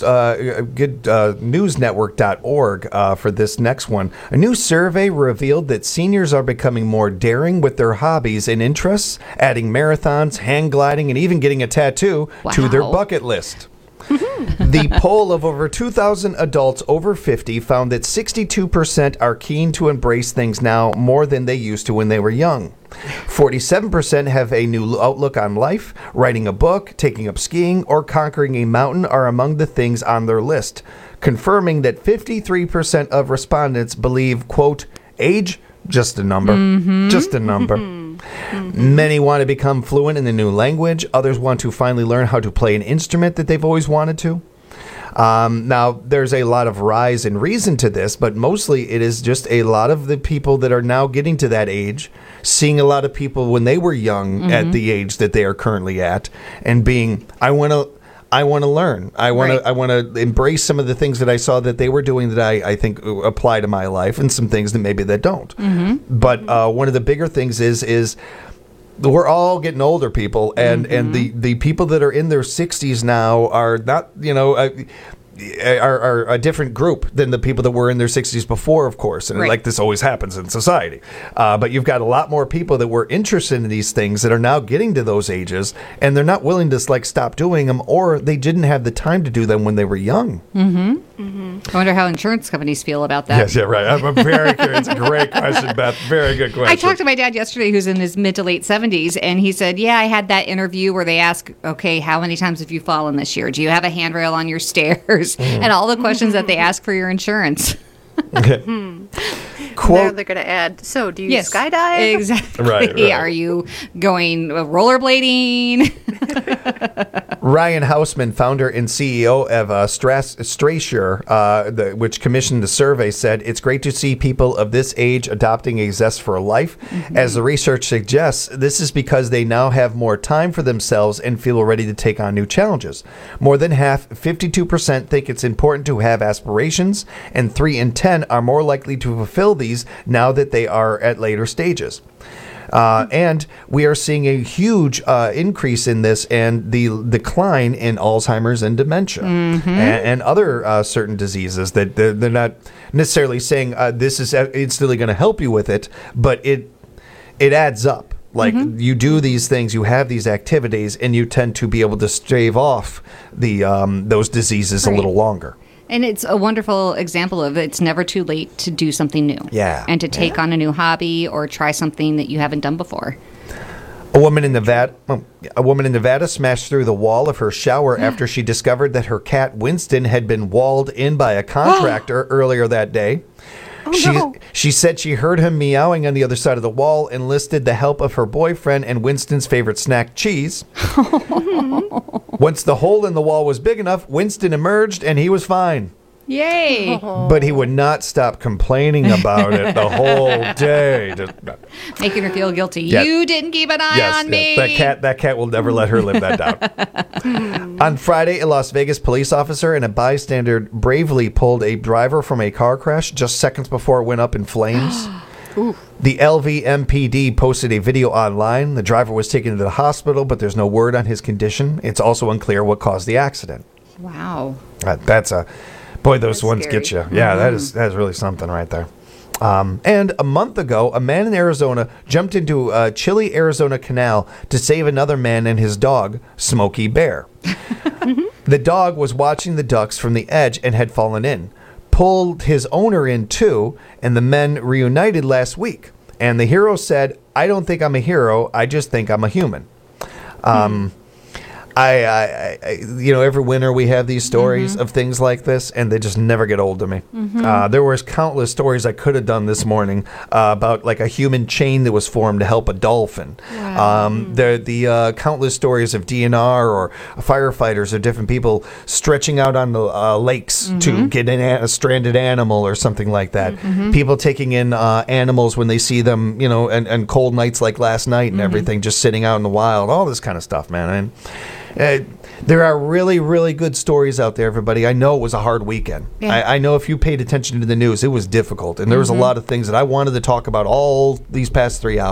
Network.org for this next one. A new survey revealed that seniors are becoming more daring with their hobbies and interests, adding marathons, hang gliding, and even getting a tattoo to their bucket list. The poll of over 2,000 adults over 50 found that 62% are keen to embrace things now more than they used to when they were young. 47% have a new outlook on life. Writing a book, taking up skiing, or conquering a mountain are among the things on their list, confirming that 53% of respondents believe, quote, age, just a number, just a number. Many want to become fluent in the new language. Others want to finally learn how to play an instrument that they've always wanted to. Now, there's a lot of rise and reason to this, but mostly it is just a lot of the people that are now getting to that age, seeing a lot of people when they were young at the age that they are currently at, and being, I want to learn. I want to embrace some of the things that I saw that they were doing that I think apply to my life, and some things that maybe that don't. But one of the bigger things is we're all getting older, people, and the people that are in their 60s now are not, are a different group than the people that were in their 60s before, of course. And like this always happens in society. But you've got a lot more people that were interested in these things that are now getting to those ages, and they're not willing to stop doing them, or they didn't have the time to do them when they were young. I wonder how insurance companies feel about that. Yes, yeah, right. I'm very curious. It's a great question, Beth. Very good question. I talked to my dad yesterday, who's in his mid to late 70s, and he said, yeah, I had that interview where they ask, okay, how many times have you fallen this year? Do you have a handrail on your stairs? And all the questions that they ask for your insurance. Quote, they're going to add, so do you skydive? Exactly. Right. Are you going rollerblading? Ryan Hausman, founder and CEO of Strasher, which commissioned the survey, said, it's great to see people of this age adopting a zest for life. As the research suggests, this is because they now have more time for themselves and feel ready to take on new challenges. More than half, 52%, think it's important to have aspirations, and 3 in 10 are more likely to fulfill these now that they are at later stages. And we are seeing a huge increase in this and the decline in Alzheimer's and dementia and other certain diseases that they're not necessarily saying this is instantly going to help you with it, but it adds up. Like you do these things, you have these activities, and you tend to be able to stave off the those diseases a little longer. And it's a wonderful example of it's never too late to do something new. Yeah. And to take on a new hobby or try something that you haven't done before. A woman in Nevada smashed through the wall of her shower after she discovered that her cat Winston had been walled in by a contractor earlier that day. She said she heard him meowing on the other side of the wall, enlisted the help of her boyfriend and Winston's favorite snack, cheese. Once the hole in the wall was big enough, Winston emerged and he was fine. Yay! But he would not stop complaining about it the whole day. Making her feel guilty. Yeah. You didn't keep an eye on me. That cat will never let her live that down. On Friday, a Las Vegas police officer and a bystander bravely pulled a driver from a car crash just seconds before it went up in flames. The LVMPD posted a video online. The driver was taken to the hospital, but there's no word on his condition. It's also unclear what caused the accident. Wow. That's those ones scary. get you. Yeah, that is really something right there. And a month ago, a man in Arizona jumped into a chilly Arizona canal to save another man and his dog, Smokey Bear. The dog was watching the ducks from the edge and had fallen in. Pulled his owner in too, and the men reunited last week. And the hero said, "I don't think I'm a hero. I just think I'm a human." I every winter we have these stories of things like this, and they just never get old to me. There was countless stories I could have done this morning about like a human chain that was formed to help a dolphin. Wow. The countless stories of DNR or firefighters or different people stretching out on the lakes to get in a stranded animal or something like that. People taking in animals when they see them, and cold nights like last night and everything, just sitting out in the wild, all this kind of stuff, man. There are really, really good stories out there, everybody. I know it was a hard weekend. Yeah. I know if you paid attention to the news, it was difficult. And there was a lot of things that I wanted to talk about all these past 3 hours.